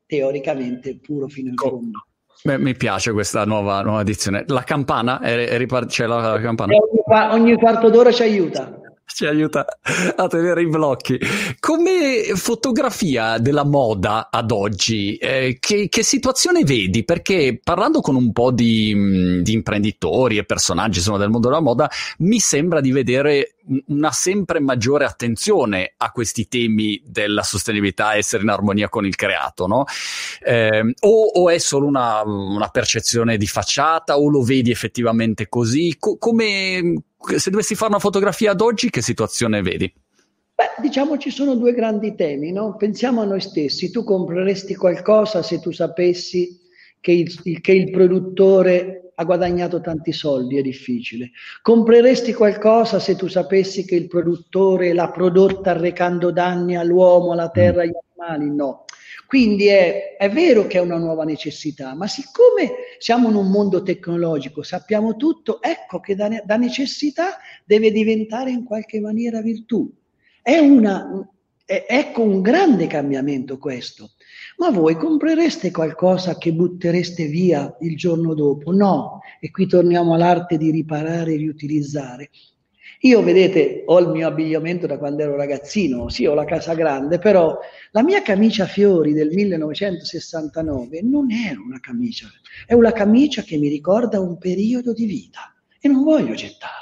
teoricamente puro fino in Co- fondo. Beh, mi piace questa nuova, nuova edizione. La campana? È, è ripart- c'è la, la campana? E ogni, qua- ogni quarto d'ora ci aiuta. Ci aiuta a tenere i blocchi. Come fotografia della moda ad oggi, eh, che, che situazione vedi? Perché parlando con un po' di, di imprenditori e personaggi insomma, del mondo della moda, mi sembra di vedere una sempre maggiore attenzione a questi temi della sostenibilità, essere in armonia con il creato, no? Eh, o, o è solo una, una percezione di facciata, o lo vedi effettivamente così? Co- come, se dovessi fare una fotografia ad oggi, che situazione vedi? Beh, diciamo ci sono due grandi temi, no? Pensiamo a noi stessi. Tu compreresti qualcosa se tu sapessi che il, che il produttore ha guadagnato tanti soldi? È difficile. Compreresti qualcosa se tu sapessi che il produttore l'ha prodotta arrecando danni all'uomo, alla terra, agli animali? No. Quindi è, è vero che è una nuova necessità, ma siccome siamo in un mondo tecnologico, sappiamo tutto, ecco che da, da necessità deve diventare in qualche maniera virtù. È una, è, ecco un grande cambiamento questo. Ma voi comprereste qualcosa che buttereste via il giorno dopo? No. E qui torniamo all'arte di riparare e riutilizzare. Io, vedete, ho il mio abbigliamento da quando ero ragazzino, sì, ho la casa grande, però la mia camicia a fiori del millenovecentosessantanove non è una camicia, è una camicia che mi ricorda un periodo di vita e non voglio gettarla.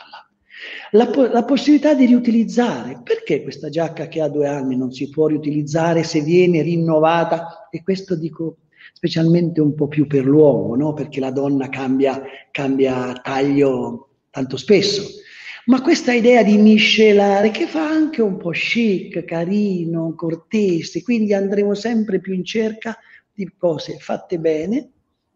La, po- la possibilità di riutilizzare, perché questa giacca che ha due anni non si può riutilizzare se viene rinnovata? E questo dico specialmente un po' più per l'uomo, no? Perché la donna cambia, cambia taglio tanto spesso. Ma questa idea di miscelare, che fa anche un po' chic, carino, cortese, quindi andremo sempre più in cerca di cose fatte bene,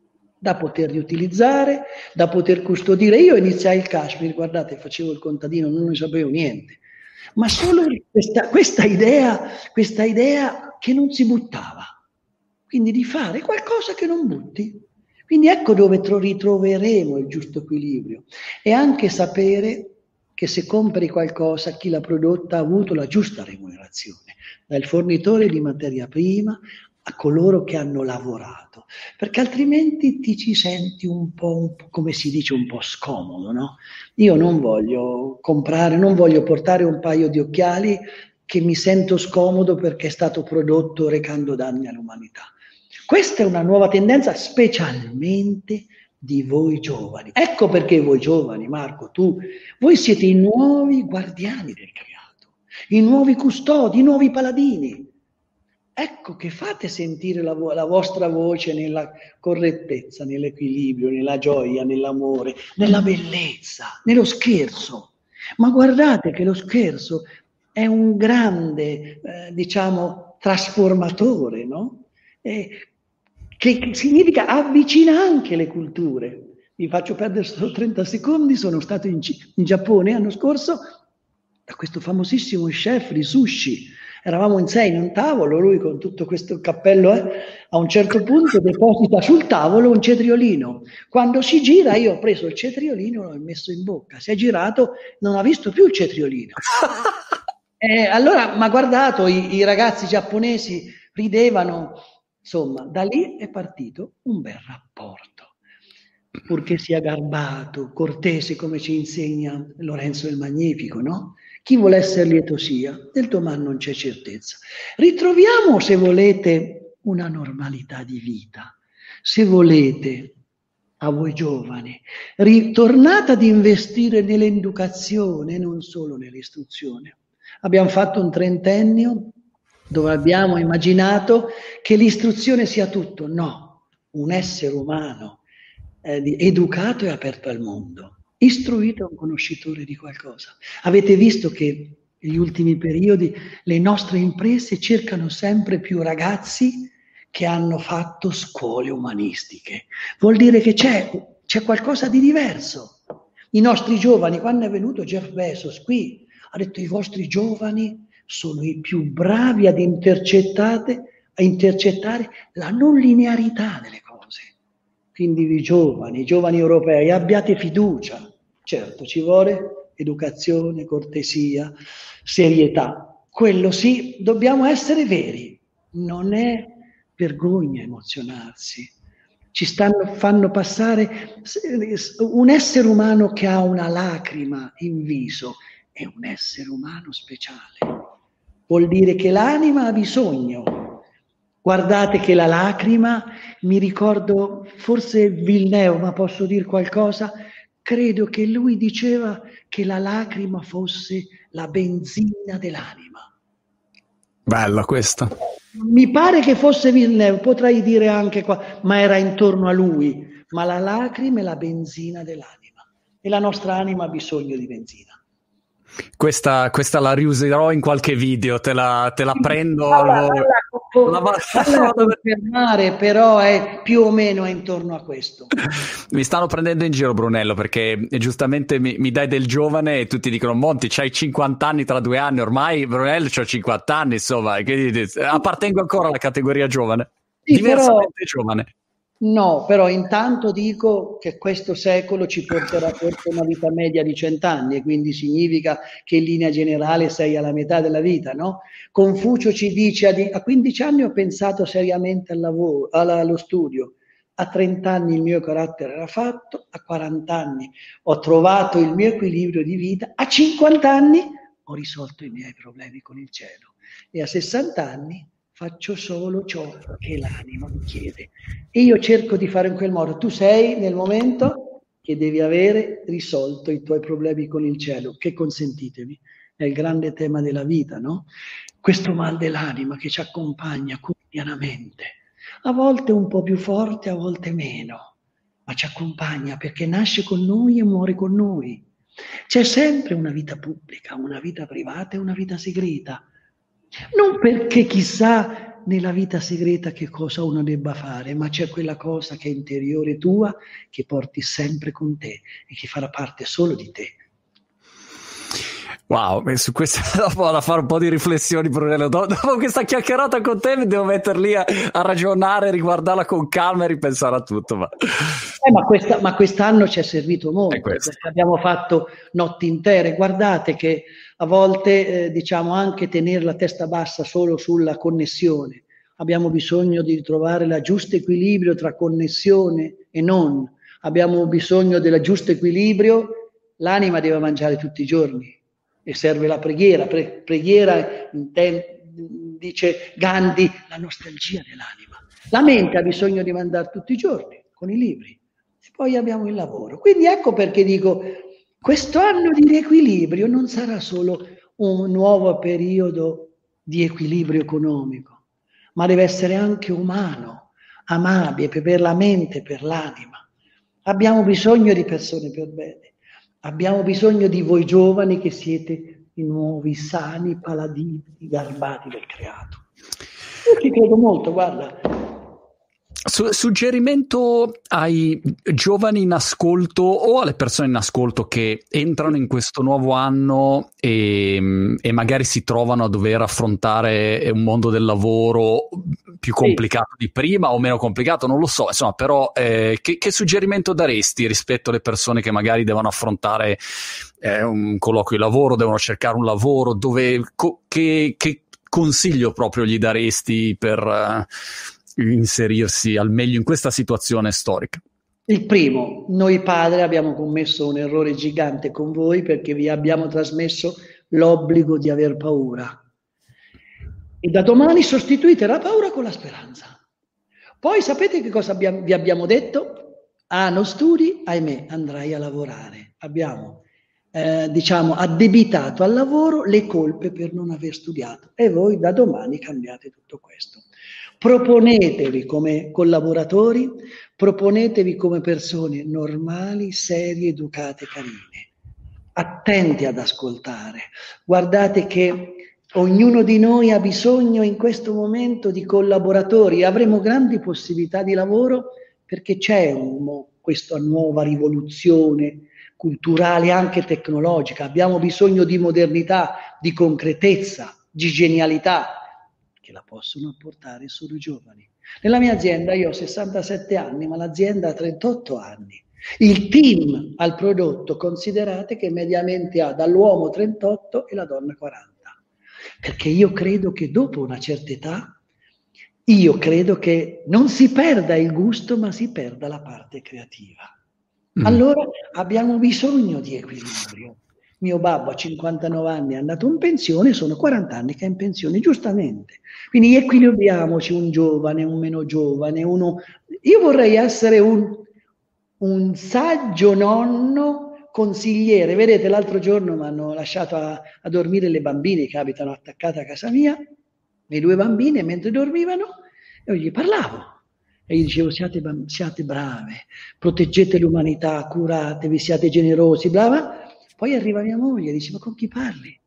da poter riutilizzare, da poter custodire. Io iniziai il cashmere, guardate, facevo il contadino, non ne sapevo niente, ma solo questa, questa idea, questa idea che non si buttava, quindi di fare qualcosa che non butti. Quindi ecco dove ritroveremo il giusto equilibrio e anche sapere che se compri qualcosa chi l'ha prodotta ha avuto la giusta remunerazione, dal fornitore di materia prima a coloro che hanno lavorato, perché altrimenti ti ci senti un po', un po', come si dice, un po' scomodo, no? Io non voglio comprare, non voglio portare un paio di occhiali che mi sento scomodo perché è stato prodotto recando danni all'umanità. Questa è una nuova tendenza, specialmente di voi giovani. Ecco perché voi giovani, Marco, tu, voi siete i nuovi guardiani del creato, i nuovi custodi, i nuovi paladini. Ecco che fate sentire la, vo- la vostra voce nella correttezza, nell'equilibrio, nella gioia, nell'amore, nella bellezza, nello scherzo. Ma guardate che lo scherzo è un grande, eh, diciamo, trasformatore, no? Eh, che significa avvicina anche le culture. Vi faccio perdere solo trenta secondi, sono stato in, C- in Giappone l'anno scorso da questo famosissimo chef di sushi. Eravamo in sei in un tavolo, lui con tutto questo cappello, eh, a un certo punto deposita sul tavolo un cetriolino. Quando si gira io ho preso il cetriolino e l'ho messo in bocca. Si è girato, non ha visto più il cetriolino. Eh, allora, ma guardato, i, i ragazzi giapponesi ridevano. Insomma, da lì è partito un bel rapporto, purché sia garbato, cortese, come ci insegna Lorenzo il Magnifico, no? Chi vuole essere lieto sia, del domani non c'è certezza. Ritroviamo, se volete, una normalità di vita. Se volete, a voi giovani, ritornate ad investire nell'educazione, non solo nell'istruzione. Abbiamo fatto un trentennio dove abbiamo immaginato che l'istruzione sia tutto. No, un essere umano eh, educato e aperto al mondo, istruito è un conoscitore di qualcosa. Avete visto che negli ultimi periodi le nostre imprese cercano sempre più ragazzi che hanno fatto scuole umanistiche. Vuol dire che c'è, c'è qualcosa di diverso. I nostri giovani, quando è venuto Jeff Bezos qui, ha detto i vostri giovani sono i più bravi ad intercettare, a intercettare la non linearità delle cose. Quindi vi giovani, i giovani europei, abbiate fiducia. Certo, ci vuole educazione, cortesia, serietà. Quello sì, dobbiamo essere veri. Non è vergogna emozionarsi. Ci stanno, fanno passare un essere umano che ha una lacrima in viso, è un essere umano speciale. Vuol dire che l'anima ha bisogno. Guardate che la lacrima, mi ricordo, forse Villeneuve, ma posso dire qualcosa? Credo che lui diceva che la lacrima fosse la benzina dell'anima. Bella questa. Mi pare che fosse Villeneuve, potrei dire anche qua, ma era intorno a lui. Ma la lacrima è la benzina dell'anima e la nostra anima ha bisogno di benzina. Questa, questa la riuserò in qualche video, te la, te la prendo. Alla, al... alla, alla confermare, però è più o meno è intorno a questo. Mi stanno prendendo in giro, Brunello, perché giustamente mi, mi dai del giovane e tutti dicono: Monti, c'hai cinquanta anni tra due anni, ormai Brunello c'ho cinquanta anni, insomma, quindi appartengo ancora alla categoria giovane, sì, diversamente però... giovane. No, però intanto dico che questo secolo ci porterà forse una vita media di cent'anni e quindi significa che in linea generale sei alla metà della vita, no? Confucio ci dice a, a quindici anni ho pensato seriamente al lavoro, allo studio, a trenta anni il mio carattere era fatto, a quaranta anni ho trovato il mio equilibrio di vita, a cinquanta anni ho risolto i miei problemi con il cielo e a sessanta anni faccio solo ciò che l'anima mi chiede. E io cerco di fare in quel modo. Tu sei nel momento che devi avere risolto i tuoi problemi con il cielo, che consentitemi, è il grande tema della vita, no? Questo mal dell'anima che ci accompagna quotidianamente, a volte un po' più forte, a volte meno, ma ci accompagna perché nasce con noi e muore con noi. C'è sempre una vita pubblica, una vita privata e una vita segreta. Non perché chissà nella vita segreta che cosa uno debba fare, ma c'è quella cosa che è interiore tua, che porti sempre con te e che farà parte solo di te. Wow, e su questo dopo da fare un po' di riflessioni, Brunello. Dopo, dopo questa chiacchierata con te mi devo mettere lì a, a ragionare, riguardarla con calma e ripensare a tutto. Ma, eh, ma, questa, ma quest'anno ci è servito molto, perché abbiamo fatto notti intere. Guardate che a volte eh, diciamo anche tenere la testa bassa solo sulla connessione. Abbiamo bisogno di trovare il giusto equilibrio tra connessione e non. Abbiamo bisogno del giusto equilibrio. L'anima deve mangiare tutti i giorni e serve la preghiera. Pre- preghiera, dice Gandhi, la nostalgia dell'anima. La mente ha bisogno di mandare tutti i giorni con i libri. E poi abbiamo il lavoro. Quindi ecco perché dico, questo anno di riequilibrio non sarà solo un nuovo periodo di equilibrio economico, ma deve essere anche umano, amabile per la mente e per l'anima. Abbiamo bisogno di persone per bene, abbiamo bisogno di voi giovani che siete i nuovi sani paladini garbati del creato. Io ci credo molto, guarda. Su- suggerimento ai giovani in ascolto o alle persone in ascolto che entrano in questo nuovo anno e, e magari si trovano a dover affrontare un mondo del lavoro più complicato sì. di prima o meno complicato, non lo so, insomma, però eh, che, che suggerimento daresti rispetto alle persone che magari devono affrontare eh, un colloquio di lavoro, devono cercare un lavoro, dove co- che, che consiglio proprio gli daresti per uh, inserirsi al meglio in questa situazione storica? Il primo, noi padri abbiamo commesso un errore gigante con voi perché vi abbiamo trasmesso l'obbligo di aver paura. E da domani sostituite la paura con la speranza. Poi sapete che cosa abbiamo, vi abbiamo detto? Ah, non studi? Ahimè, andrai a lavorare. Abbiamo, eh, diciamo, addebitato al lavoro le colpe per non aver studiato. E voi da domani cambiate tutto questo. Proponetevi come collaboratori, proponetevi come persone normali, serie, educate, carine, attenti ad ascoltare. Guardate che ognuno di noi ha bisogno in questo momento di collaboratori, avremo grandi possibilità di lavoro perché c'è un, questa nuova rivoluzione culturale, anche tecnologica. Abbiamo bisogno di modernità, di concretezza, di genialità, che la possono apportare solo i giovani. Nella mia azienda io ho sessantasette anni, ma l'azienda ha trentotto anni. Il team al prodotto, considerate che mediamente ha dall'uomo trentotto e la donna quaranta. Perché io credo che dopo una certa età io credo che non si perda il gusto, ma si perda la parte creativa. Mm. Allora abbiamo bisogno di equilibrio. Mio babbo a cinquantanove anni è andato in pensione, sono quaranta anni che è in pensione, giustamente. Quindi equilibriamoci, un giovane, un meno giovane, uno... Io vorrei essere un, un saggio nonno consigliere. Vedete, l'altro giorno mi hanno lasciato a, a dormire le bambine che abitano attaccate a casa mia, le due bambine, mentre dormivano, io gli parlavo. E gli dicevo, siate, siate brave, proteggete l'umanità, curatevi, siate generosi, brava. Poi arriva mia moglie e dice, ma con chi parli?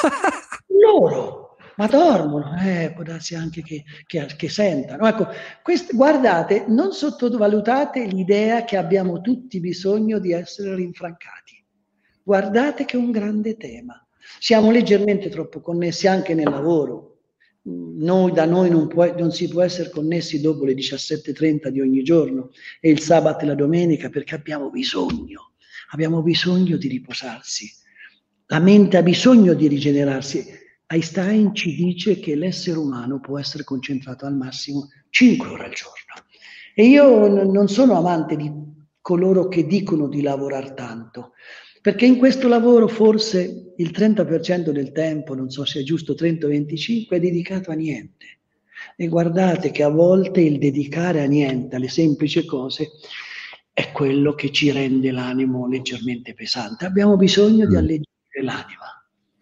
Loro, ma dormono, eh, può darsi anche che, che, che sentano. Ecco, quest, guardate, non sottovalutate l'idea che abbiamo tutti bisogno di essere rinfrancati. Guardate che è un grande tema. Siamo leggermente troppo connessi anche nel lavoro. Noi, da noi non, può, non si può essere connessi dopo le diciassette e trenta di ogni giorno e il sabato e la domenica perché abbiamo bisogno. Abbiamo bisogno di riposarsi, la mente ha bisogno di rigenerarsi. Einstein ci dice che l'essere umano può essere concentrato al massimo cinque ore al giorno. E io non sono amante di coloro che dicono di lavorare tanto, perché in questo lavoro forse il trenta per cento del tempo, non so se è giusto trenta o venticinque, è dedicato a niente. E guardate che a volte il dedicare a niente, alle semplici cose, è quello che ci rende l'animo leggermente pesante. Abbiamo bisogno mm. di alleggerire l'anima.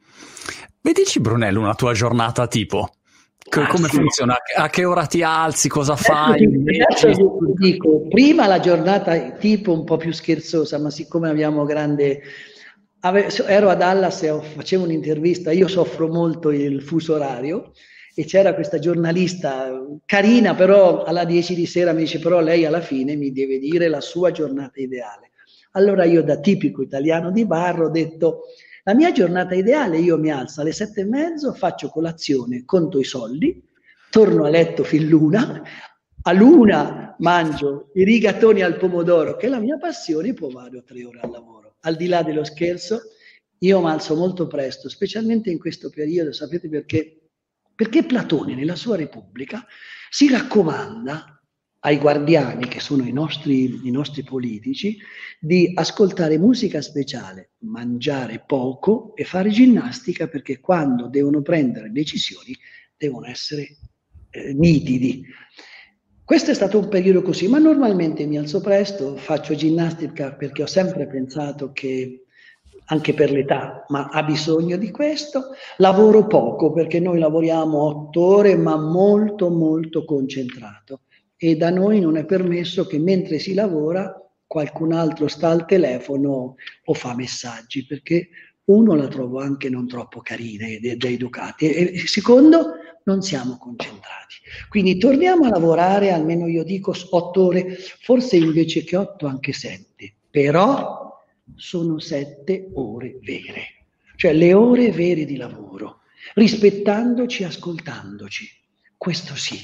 Vedici, Brunello, una tua giornata tipo. Ah, come sì. funziona? A che ora ti alzi? Cosa adesso fai? Ti, adesso dico, prima la giornata tipo un po' più scherzosa, ma siccome abbiamo grande... Ave... Ero a Dallas e facevo un'intervista, io soffro molto il fuso orario, e c'era questa giornalista carina, però alla dieci di sera mi dice, però lei alla fine mi deve dire la sua giornata ideale. Allora io, da tipico italiano di bar, ho detto, la mia giornata ideale, io mi alzo alle sette e mezzo, faccio colazione, conto i soldi, torno a letto fin l'una, a l'una mangio i rigatoni al pomodoro, che è la mia passione, poi vado tre ore al lavoro. Al di là dello scherzo, io mi alzo molto presto, specialmente in questo periodo, sapete perché? Perché Platone nella sua Repubblica si raccomanda ai guardiani, che sono i nostri, i nostri politici, di ascoltare musica speciale, mangiare poco e fare ginnastica, perché quando devono prendere decisioni devono essere eh, nitidi. Questo è stato un periodo così, ma normalmente mi alzo presto, faccio ginnastica perché ho sempre pensato che anche per l'età, ma ha bisogno di questo. Lavoro poco perché noi lavoriamo otto ore, ma molto molto concentrato, e da noi non è permesso che mentre si lavora qualcun altro sta al telefono o fa messaggi, perché uno, la trovo anche non troppo carina ed educati, e secondo, non siamo concentrati. Quindi torniamo a lavorare, almeno io dico otto ore, forse invece che otto anche sette, però sono sette ore vere, cioè le ore vere di lavoro, rispettandoci, ascoltandoci, questo sì.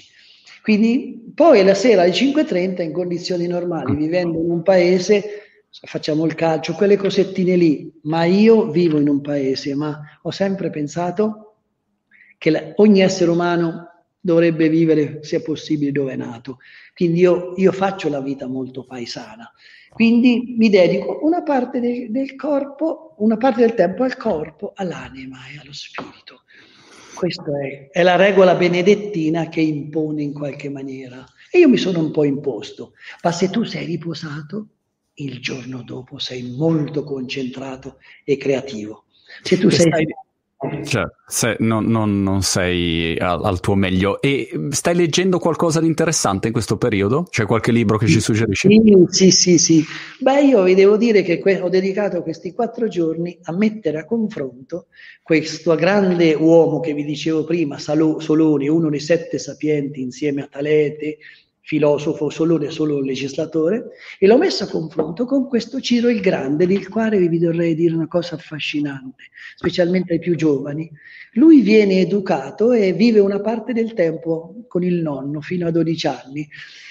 Quindi poi la sera alle cinque e trenta, in condizioni normali, vivendo in un paese, facciamo il calcio, quelle cosettine lì, ma io vivo in un paese, ma ho sempre pensato che la, ogni essere umano dovrebbe vivere, se possibile, dove è nato. Quindi io, io faccio la vita molto paesana. Quindi mi dedico una parte de, del corpo, una parte del tempo al corpo, all'anima e allo spirito. Questa è, è la regola benedettina che impone in qualche maniera. E io mi sono un po' imposto. Ma se tu sei riposato, il giorno dopo sei molto concentrato e creativo. Se tu sei... Stai... Cioè, se, non, non, non sei al, al tuo meglio. E stai leggendo qualcosa di interessante in questo periodo? C'è qualche libro che ci suggerisci? Sì, sì, sì. Beh, io vi devo dire che que- ho dedicato questi quattro giorni a mettere a confronto questo grande uomo che vi dicevo prima, Salo- Solone, uno dei sette sapienti insieme a Talete, filosofo, Solone solo legislatore, e l'ho messo a confronto con questo Ciro il Grande, del quale vi dovrei dire una cosa affascinante, specialmente ai più giovani. Lui viene educato e vive una parte del tempo con il nonno fino a dodici anni,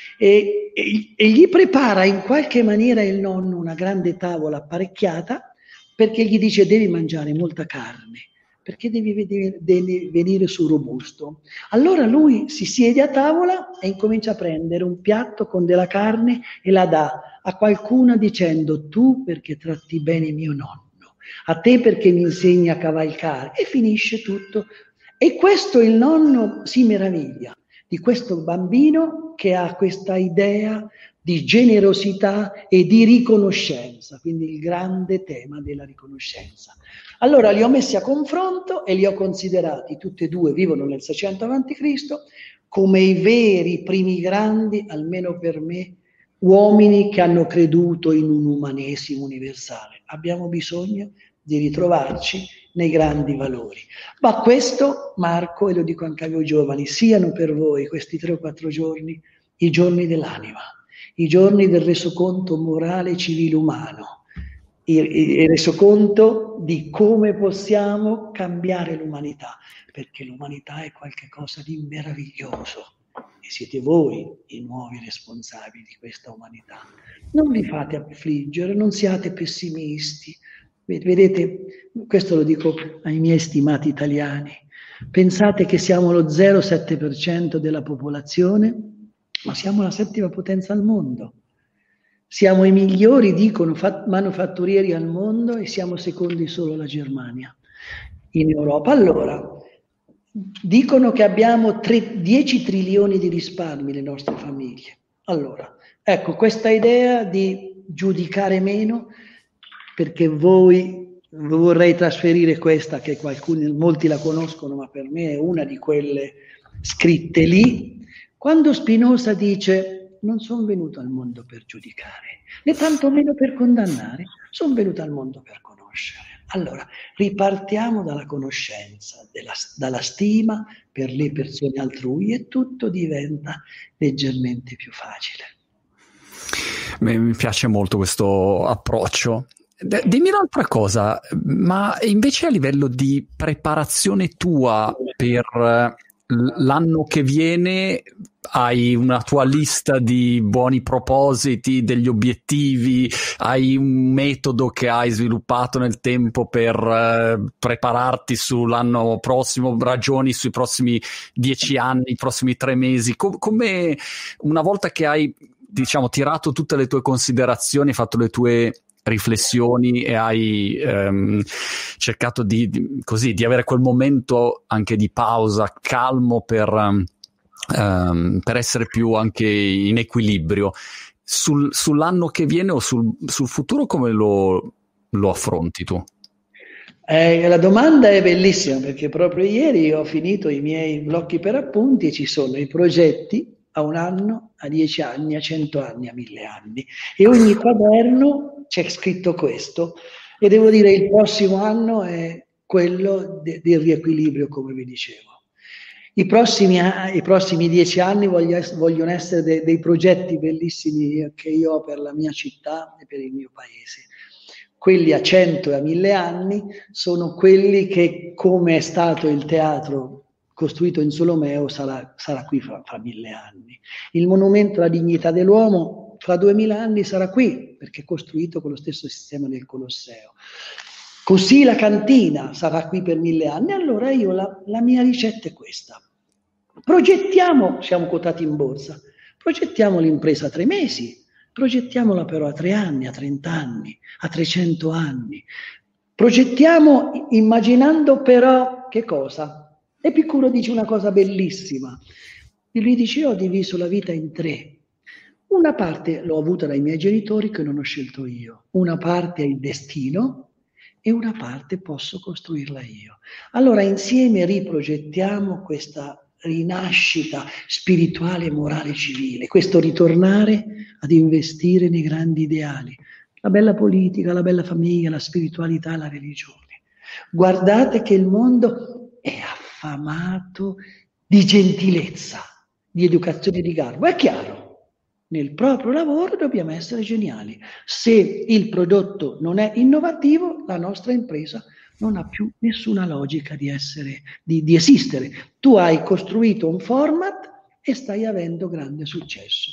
e, e, e gli prepara in qualche maniera il nonno una grande tavola apparecchiata, perché gli dice devi mangiare molta carne, perché devi, vedere, devi venire su robusto. Allora lui si siede a tavola e incomincia a prendere un piatto con della carne e la dà a qualcuno dicendo: tu perché tratti bene mio nonno, a te perché mi insegni a cavalcare, e finisce tutto. E questo il nonno si meraviglia di questo bambino che ha questa idea di generosità e di riconoscenza, quindi il grande tema della riconoscenza. Allora li ho messi a confronto e li ho considerati, tutti e due vivono nel seicento avanti Cristo, come i veri primi grandi, almeno per me, uomini che hanno creduto in un umanesimo universale. Abbiamo bisogno di ritrovarci nei grandi valori. Ma questo, Marco, e lo dico anche a voi giovani, siano per voi questi tre o quattro giorni i giorni dell'anima, i giorni del resoconto morale civile umano, il, il resoconto di come possiamo cambiare l'umanità, perché l'umanità è qualcosa di meraviglioso e siete voi i nuovi responsabili di questa umanità. Non vi fate affliggere, non siate pessimisti. Vedete, questo lo dico ai miei stimati italiani, pensate che siamo lo zero virgola sette per cento della popolazione, ma siamo la settima potenza al mondo. Siamo i migliori, dicono, manufatturieri al mondo e siamo secondi solo alla Germania in Europa. Allora, dicono che abbiamo dieci trilioni di risparmi le nostre famiglie. Allora, ecco, questa idea di giudicare meno, perché voi vorrei trasferire questa, che qualcuno, molti la conoscono, ma per me è una di quelle scritte lì, quando Spinoza dice: non sono venuto al mondo per giudicare, né tantomeno per condannare, sono venuto al mondo per conoscere. Allora, ripartiamo dalla conoscenza, della, dalla stima per le persone altrui e tutto diventa leggermente più facile. Mi piace molto questo approccio. Dimmi un'altra cosa, ma invece a livello di preparazione tua per l'anno che viene, hai una tua lista di buoni propositi, degli obiettivi, hai un metodo che hai sviluppato nel tempo per eh, prepararti sull'anno prossimo, ragioni sui prossimi dieci anni, i prossimi tre mesi? Com- come una volta che hai, diciamo, tirato tutte le tue considerazioni, fatto le tue riflessioni e hai ehm, cercato di, di, così, di avere quel momento anche di pausa, calmo per, um, per essere più anche in equilibrio, sul, sull'anno che viene o sul, sul futuro, come lo, lo affronti tu? Eh, la domanda è bellissima, perché proprio ieri ho finito i miei blocchi per appunti e ci sono i progetti a un anno, a dieci anni, a cento anni, a mille anni, e ogni quaderno c'è scritto questo, e devo dire il prossimo anno è quello de- del riequilibrio, come vi dicevo. I prossimi, i prossimi dieci anni voglio es- vogliono essere de- dei progetti bellissimi che io ho per la mia città e per il mio paese. Quelli a cento e a mille anni sono quelli che, come è stato il teatro costruito in Solomeo, sarà, sarà qui fra, fra mille anni. Il monumento alla dignità dell'uomo fra duemila anni sarà qui, perché è costruito con lo stesso sistema del Colosseo. Così la cantina sarà qui per mille anni. Allora io la, la mia ricetta è questa. Progettiamo, siamo quotati in borsa, progettiamo l'impresa a tre mesi, progettiamola però a tre anni, a trenta anni, a trecento anni. Progettiamo immaginando però che cosa? Epicuro dice una cosa bellissima. Lui dice: io ho diviso la vita in tre. Una parte l'ho avuta dai miei genitori che non ho scelto io, una parte è il destino e una parte posso costruirla io. Allora insieme riprogettiamo questa rinascita spirituale, morale, civile, questo ritornare ad investire nei grandi ideali, la bella politica, la bella famiglia, la spiritualità, la religione. Guardate che il mondo è affamato di gentilezza, di educazione di garbo. È chiaro, nel proprio lavoro dobbiamo essere geniali. Se il prodotto non è innovativo, la nostra impresa non ha più nessuna logica di essere, di, di esistere. Tu hai costruito un format e stai avendo grande successo,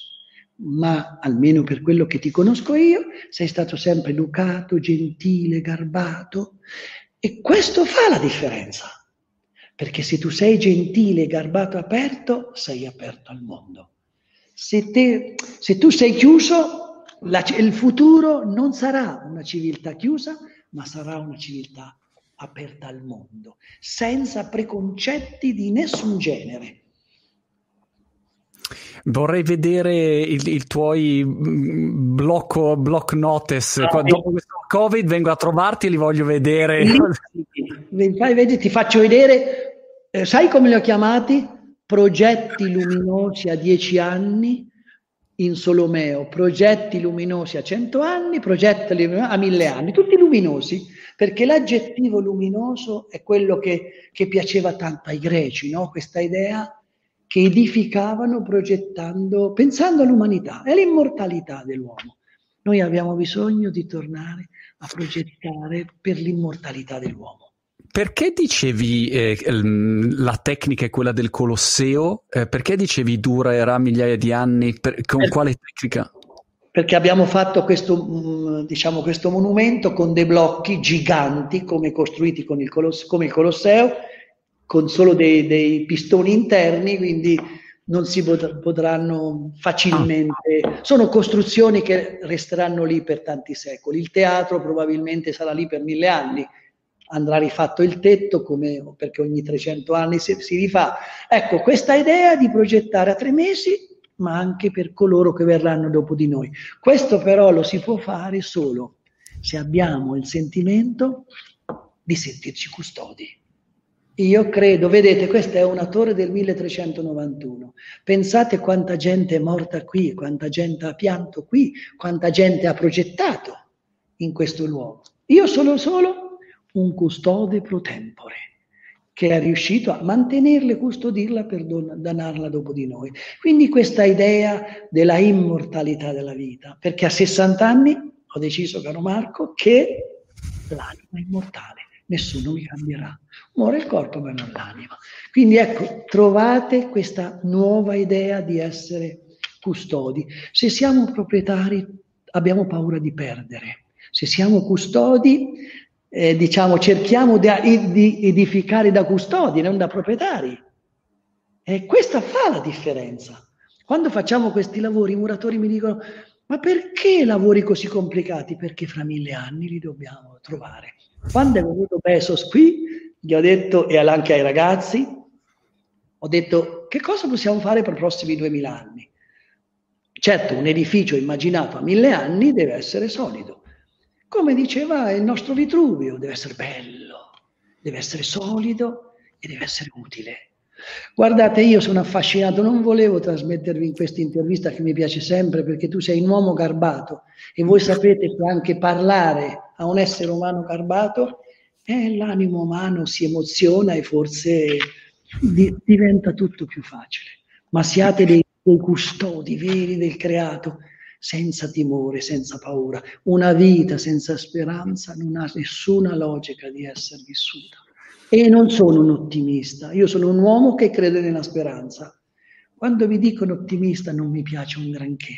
ma almeno per quello che ti conosco io, sei stato sempre educato, gentile, garbato, E questo fa la differenza, perché se tu sei gentile, garbato, aperto, sei aperto al mondo. Se, te, se tu sei chiuso, la, il futuro non sarà una civiltà chiusa, ma sarà una civiltà aperta al mondo, senza preconcetti di nessun genere. Vorrei vedere il, il tuoi blocco, block notice. Ah, dopo questo Covid vengo a trovarti e li voglio vedere. Fai, vedi, ti faccio vedere, eh, sai come li ho chiamati? Progetti luminosi a dieci anni in Solomeo, progetti luminosi a cento anni, progetti luminosi a mille anni, tutti luminosi, perché l'aggettivo luminoso è quello che, che piaceva tanto ai greci, no? Questa idea che edificavano progettando, pensando all'umanità e all'immortalità dell'uomo. Noi abbiamo bisogno di tornare a progettare per l'immortalità dell'uomo. Perché dicevi eh, la tecnica è quella del Colosseo? Eh, perché dicevi durerà migliaia di anni? Per, con per, quale tecnica? Perché abbiamo fatto questo, diciamo, questo monumento con dei blocchi giganti come costruiti con il Coloss- come il Colosseo, con solo dei, dei pistoni interni, quindi non si pot- potranno facilmente... Ah. Sono costruzioni che resteranno lì per tanti secoli. Il teatro probabilmente sarà lì per mille anni. Andrà rifatto il tetto, come, perché ogni trecento anni si, si rifà. Ecco, questa idea di progettare a tre mesi, ma anche per coloro che verranno dopo di noi. Questo però lo si può fare solo se abbiamo il sentimento di sentirci custodi. Io credo, vedete, questa è una torre del milletrecentonovantuno. Pensate quanta gente è morta qui, quanta gente ha pianto qui, quanta gente ha progettato in questo luogo. Io sono solo un custode pro tempore, che è riuscito a mantenerla e custodirla per donarla dopo di noi. Quindi questa idea della immortalità della vita, perché a sessanta anni ho deciso, caro Marco, che l'anima è immortale, nessuno mi cambierà. Muore il corpo ma non l'anima. Quindi ecco, trovate questa nuova idea di essere custodi. Se siamo proprietari abbiamo paura di perdere. Se siamo custodi, eh, diciamo, cerchiamo di, di edificare da custodi, non da proprietari. E questa fa la differenza. Quando facciamo questi lavori, i muratori mi dicono: ma perché lavori così complicati? Perché fra mille anni li dobbiamo trovare. Quando è venuto Bezos qui, gli ho detto, e anche ai ragazzi, ho detto: che cosa possiamo fare per i prossimi duemila anni? Certo, un edificio immaginato a mille anni deve essere solido. Come diceva il nostro Vitruvio, deve essere bello, deve essere solido e deve essere utile. Guardate, io sono affascinato, non volevo trasmettervi in questa intervista che mi piace sempre, perché tu sei un uomo garbato e voi sapete che anche parlare a un essere umano garbato, eh, l'animo umano si emoziona e forse di, diventa tutto più facile. Ma siate dei, dei custodi veri del creato, senza timore, senza paura. Una vita senza speranza non ha nessuna logica di essere vissuta. E non sono un ottimista, io sono un uomo che crede nella speranza. Quando mi dicono ottimista non mi piace un granché.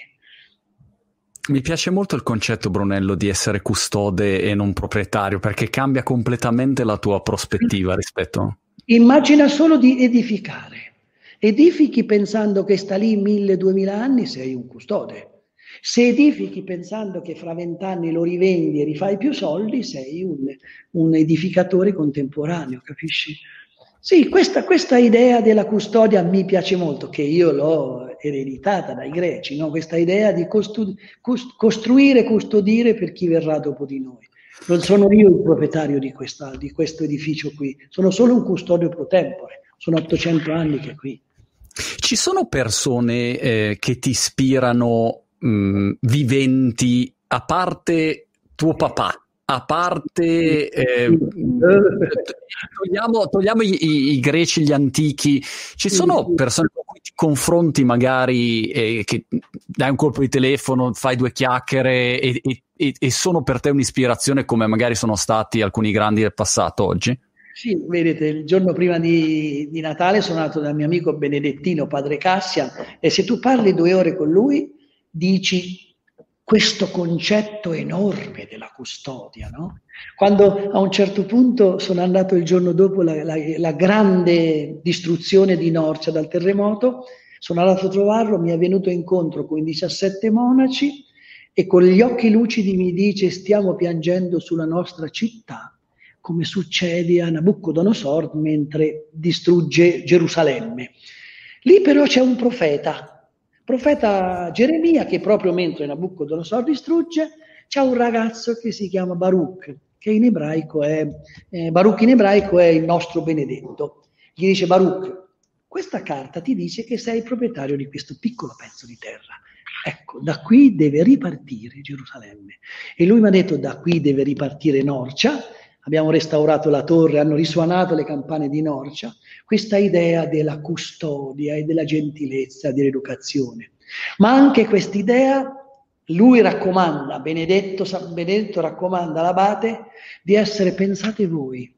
Mi piace molto il concetto, Brunello, di essere custode e non proprietario, perché cambia completamente la tua prospettiva rispetto... Immagina solo di edificare. Edifichi pensando che sta lì mille, duemila anni, sei un custode. Se edifichi pensando che fra vent'anni lo rivendi e rifai più soldi, sei un, un edificatore contemporaneo, capisci? Sì, questa, questa idea della custodia mi piace molto, che io l'ho ereditata dai greci, no? Questa idea di costu- cust- costruire e custodire per chi verrà dopo di noi. Non sono io il proprietario di, questa, di questo edificio qui, sono solo un custodio pro tempore, sono ottocento anni che è qui. Ci sono persone eh, che ti ispirano mh, viventi, a parte tuo papà, a parte eh, togliamo, togliamo i, i, i greci, gli antichi, ci sono persone con cui ti confronti magari eh, che dai un colpo di telefono, fai due chiacchiere e, e, e sono per te un'ispirazione come magari sono stati alcuni grandi del passato oggi? Sì, vedete, il giorno prima di, di Natale sono andato dal mio amico benedettino, padre Cassian, e se tu parli due ore con lui, dici questo concetto enorme della custodia, no? Quando a un certo punto sono andato il giorno dopo la, la, la grande distruzione di Norcia dal terremoto, sono andato a trovarlo, mi è venuto incontro con i diciassette monaci e con gli occhi lucidi mi dice: stiamo piangendo sulla nostra città, come succede a Nabucodonosor mentre distrugge Gerusalemme. Lì però c'è un profeta, profeta Geremia, che proprio mentre Nabucodonosor distrugge, c'è un ragazzo che si chiama Baruch, che in ebraico è, eh, Baruch in ebraico è il nostro benedetto. Gli dice: Baruch, questa carta ti dice che sei il proprietario di questo piccolo pezzo di terra. Ecco, da qui deve ripartire Gerusalemme. E lui mi ha detto: da qui deve ripartire Norcia. Abbiamo restaurato la torre, hanno risuonato le campane di Norcia. Questa idea della custodia e della gentilezza, dell'educazione. Ma anche quest'idea, lui raccomanda, Benedetto, San Benedetto raccomanda all'abate di essere, pensate voi,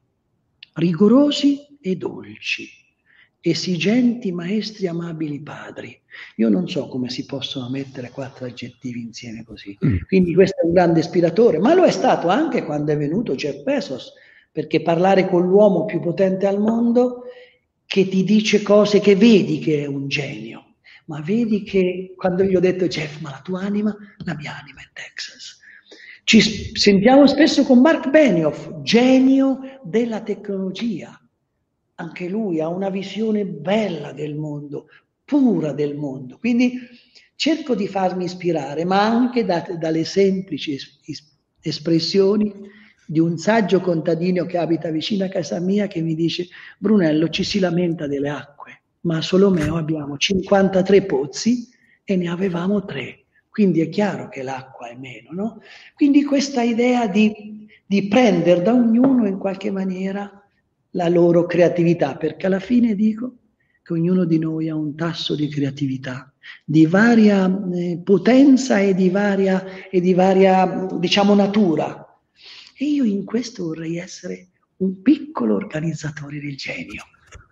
rigorosi e dolci, esigenti maestri, amabili padri. Io non so come si possono mettere quattro aggettivi insieme così. Mm. Quindi questo è un grande ispiratore, ma lo è stato anche quando è venuto Jeff Bezos, perché parlare con l'uomo più potente al mondo, che ti dice cose che vedi che è un genio, ma vedi che quando gli ho detto: Jeff, ma la tua anima? La mia anima è Texas. Ci sentiamo spesso con Mark Benioff, genio della tecnologia. Anche lui ha una visione bella del mondo, pura del mondo. Quindi cerco di farmi ispirare, ma anche da, dalle semplici es- espressioni di un saggio contadino che abita vicino a casa mia, che mi dice: Brunello, ci si lamenta delle acque, ma a Solomeo abbiamo cinquantatré pozzi e ne avevamo tre, quindi è chiaro che l'acqua è meno, no? Quindi questa idea di, di prendere da ognuno in qualche maniera la loro creatività, perché alla fine dico che ognuno di noi ha un tasso di creatività di varia eh, potenza e di varia, e di varia, diciamo, natura. E io in questo vorrei essere un piccolo organizzatore del genio.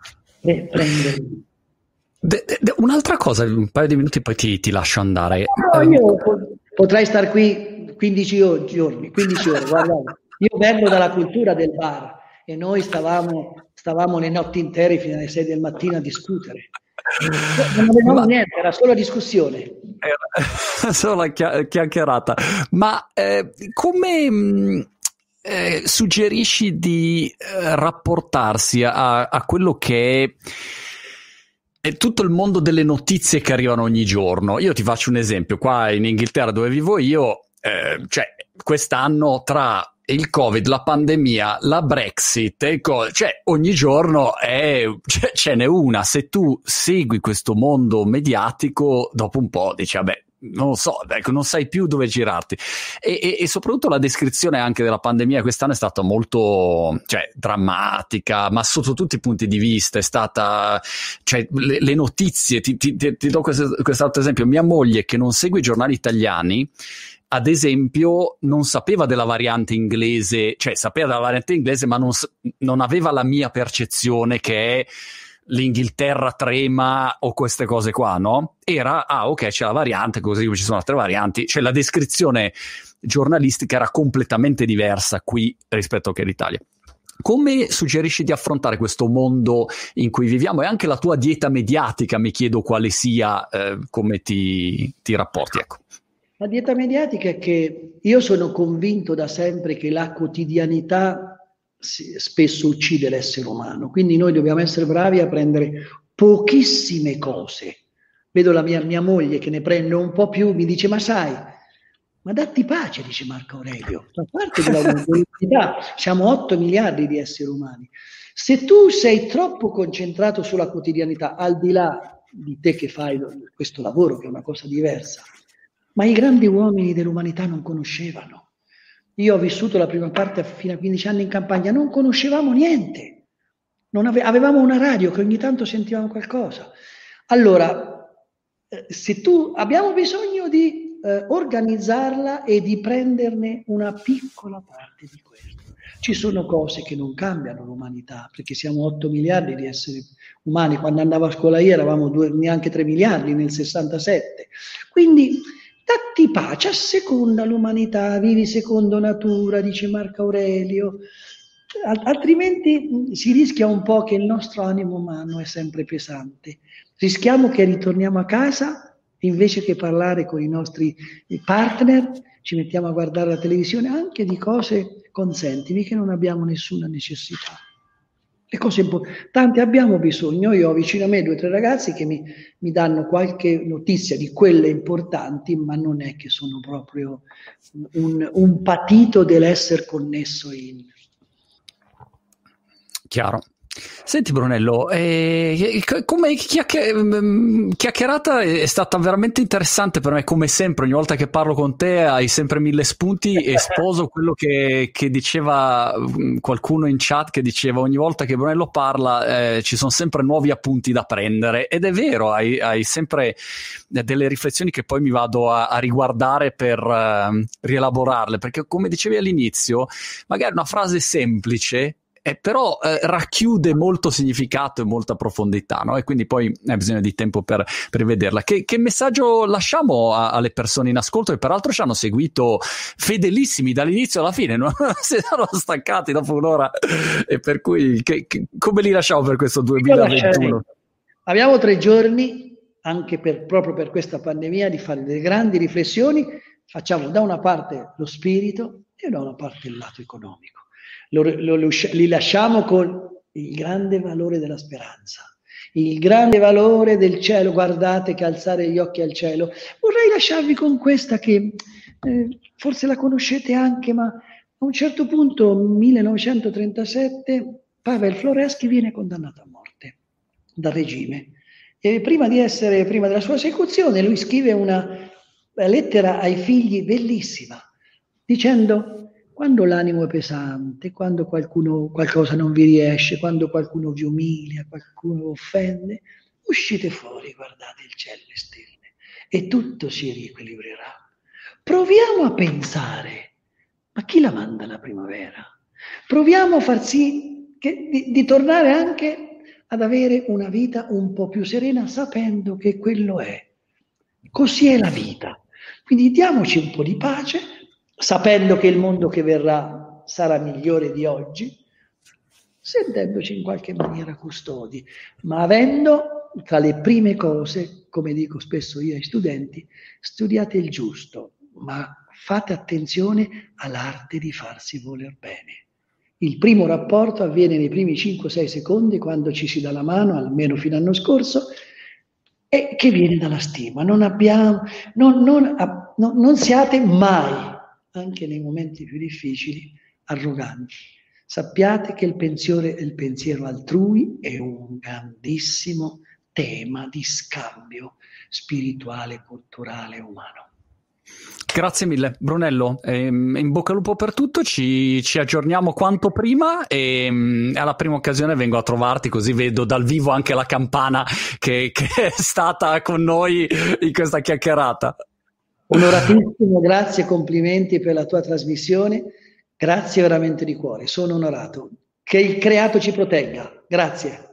E prendere... de, de, de, un'altra cosa, un paio di minuti poi ti, ti lascio andare. No, io potrei star qui quindici giorni, quindici ore, guardate. Io vengo dalla cultura del bar e noi stavamo, stavamo le notti intere fino alle sei del mattino a discutere. Non avevamo Ma... niente, era solo discussione. Era solo la chia- chiacchierata. Ma eh, come... Mh... Eh, suggerisci di eh, rapportarsi a, a quello che è, è tutto il mondo delle notizie che arrivano ogni giorno? Io ti faccio un esempio. Qua in Inghilterra, dove vivo io, eh, cioè quest'anno tra il Covid, la pandemia, la Brexit, il co- cioè ogni giorno è, cioè, ce n'è una. Se tu segui questo mondo mediatico, dopo un po' dici: vabbè, non lo so, ecco, non sai più dove girarti. E, e, e soprattutto la descrizione anche della pandemia quest'anno è stata molto, cioè, drammatica, ma sotto tutti i punti di vista. È stata, cioè, le, le notizie, ti, ti, ti do questo, quest'altro esempio. Mia moglie, che non segue i giornali italiani, ad esempio non sapeva della variante inglese, cioè sapeva della variante inglese, ma non, non aveva la mia percezione che è l'Inghilterra trema o queste cose qua, no? Era, ah ok, c'è la variante, così come ci sono altre varianti, cioè la descrizione giornalistica era completamente diversa qui rispetto che all'Italia. Come suggerisci di affrontare questo mondo in cui viviamo, e anche la tua dieta mediatica, mi chiedo quale sia, eh, come ti, ti rapporti, ecco. La dieta mediatica è che io sono convinto da sempre che la quotidianità spesso uccide l'essere umano, quindi noi dobbiamo essere bravi a prendere pochissime cose. Vedo la mia, mia moglie che ne prende un po' più, mi dice: ma sai, ma datti pace, dice Marco Aurelio, fa parte dell'umanità, siamo otto miliardi di esseri umani. Se tu sei troppo concentrato sulla quotidianità, al di là di te che fai questo lavoro, che è una cosa diversa, ma i grandi uomini dell'umanità non conoscevano. Io ho vissuto la prima parte fino a quindici anni in campagna, non conoscevamo niente. Non ave- avevamo una radio che ogni tanto sentivamo qualcosa. Allora, eh, se tu abbiamo bisogno di eh, organizzarla e di prenderne una piccola parte di questo. Ci sono cose che non cambiano l'umanità, perché siamo otto miliardi di esseri umani. Quando andavo a scuola io eravamo due, neanche tre miliardi nel sessantasette. Quindi datti pace, asseconda l'umanità, vivi secondo natura, dice Marco Aurelio, Al- altrimenti si rischia un po' che il nostro animo umano è sempre pesante. Rischiamo che ritorniamo a casa, invece che parlare con i nostri partner, ci mettiamo a guardare la televisione anche di cose, consentimi, che non abbiamo nessuna necessità. Le cose importanti abbiamo bisogno. Io ho vicino a me due o tre ragazzi che mi, mi danno qualche notizia di quelle importanti, ma non è che sono proprio un, un patito dell'essere connesso in... Chiaro. Senti Brunello, eh, come chiacch- chiacchierata è stata veramente interessante per me, come sempre. Ogni volta che parlo con te hai sempre mille spunti e sposo quello che, che diceva qualcuno in chat, che diceva ogni volta che Brunello parla eh, ci sono sempre nuovi appunti da prendere, ed è vero, hai, hai sempre delle riflessioni che poi mi vado a, a riguardare per uh, rielaborarle, perché come dicevi all'inizio, magari una frase semplice Eh, però eh, racchiude molto significato e molta profondità, no? E quindi poi hai bisogno di tempo per, per vederla. Che, che messaggio lasciamo a, alle persone in ascolto, che peraltro ci hanno seguito fedelissimi dall'inizio alla fine, no? Si sono staccati dopo un'ora, e per cui che, che, come li lasciamo per questo duemilaventuno? Abbiamo tre giorni, anche per, proprio per questa pandemia, di fare delle grandi riflessioni. Facciamo da una parte lo spirito e da una parte il lato economico. Lo, lo, lo, li lasciamo con il grande valore della speranza, il grande valore del cielo. Guardate che alzare gli occhi al cielo. Vorrei lasciarvi con questa che eh, forse la conoscete anche, ma a un certo punto, millenovecentotrentasette, Pavel Floreschi viene condannato a morte dal regime. E prima di essere, prima della sua esecuzione, lui scrive una lettera ai figli bellissima, dicendo: quando l'animo è pesante, quando qualcuno, qualcosa non vi riesce, quando qualcuno vi umilia, qualcuno vi offende, uscite fuori, guardate il cielo e le stelle e tutto si riequilibrerà. Proviamo a pensare, ma chi la manda la primavera? Proviamo a far sì che, di, di tornare anche ad avere una vita un po' più serena, sapendo che quello è. Così è la vita. Quindi diamoci un po' di pace, sapendo che il mondo che verrà sarà migliore di oggi, sentendoci in qualche maniera custodi, ma avendo tra le prime cose, come dico spesso io ai studenti, studiate il giusto, ma fate attenzione all'arte di farsi voler bene. Il primo rapporto avviene nei primi cinque sei secondi, quando ci si dà la mano, almeno fino all'anno scorso, e che viene dalla stima. Non abbiamo, non, non, non, non siate mai, anche nei momenti più difficili, arroganti. Sappiate che il pensiero, il pensiero altrui è un grandissimo tema di scambio spirituale, culturale e umano. Grazie mille Brunello, ehm, in bocca al lupo per tutto, ci, ci aggiorniamo quanto prima e um, alla prima occasione vengo a trovarti, così vedo dal vivo anche la campana che, che è stata con noi in questa chiacchierata. Onoratissimo, grazie, complimenti per la tua trasmissione, grazie veramente di cuore, sono onorato. Che il creato ci protegga, grazie.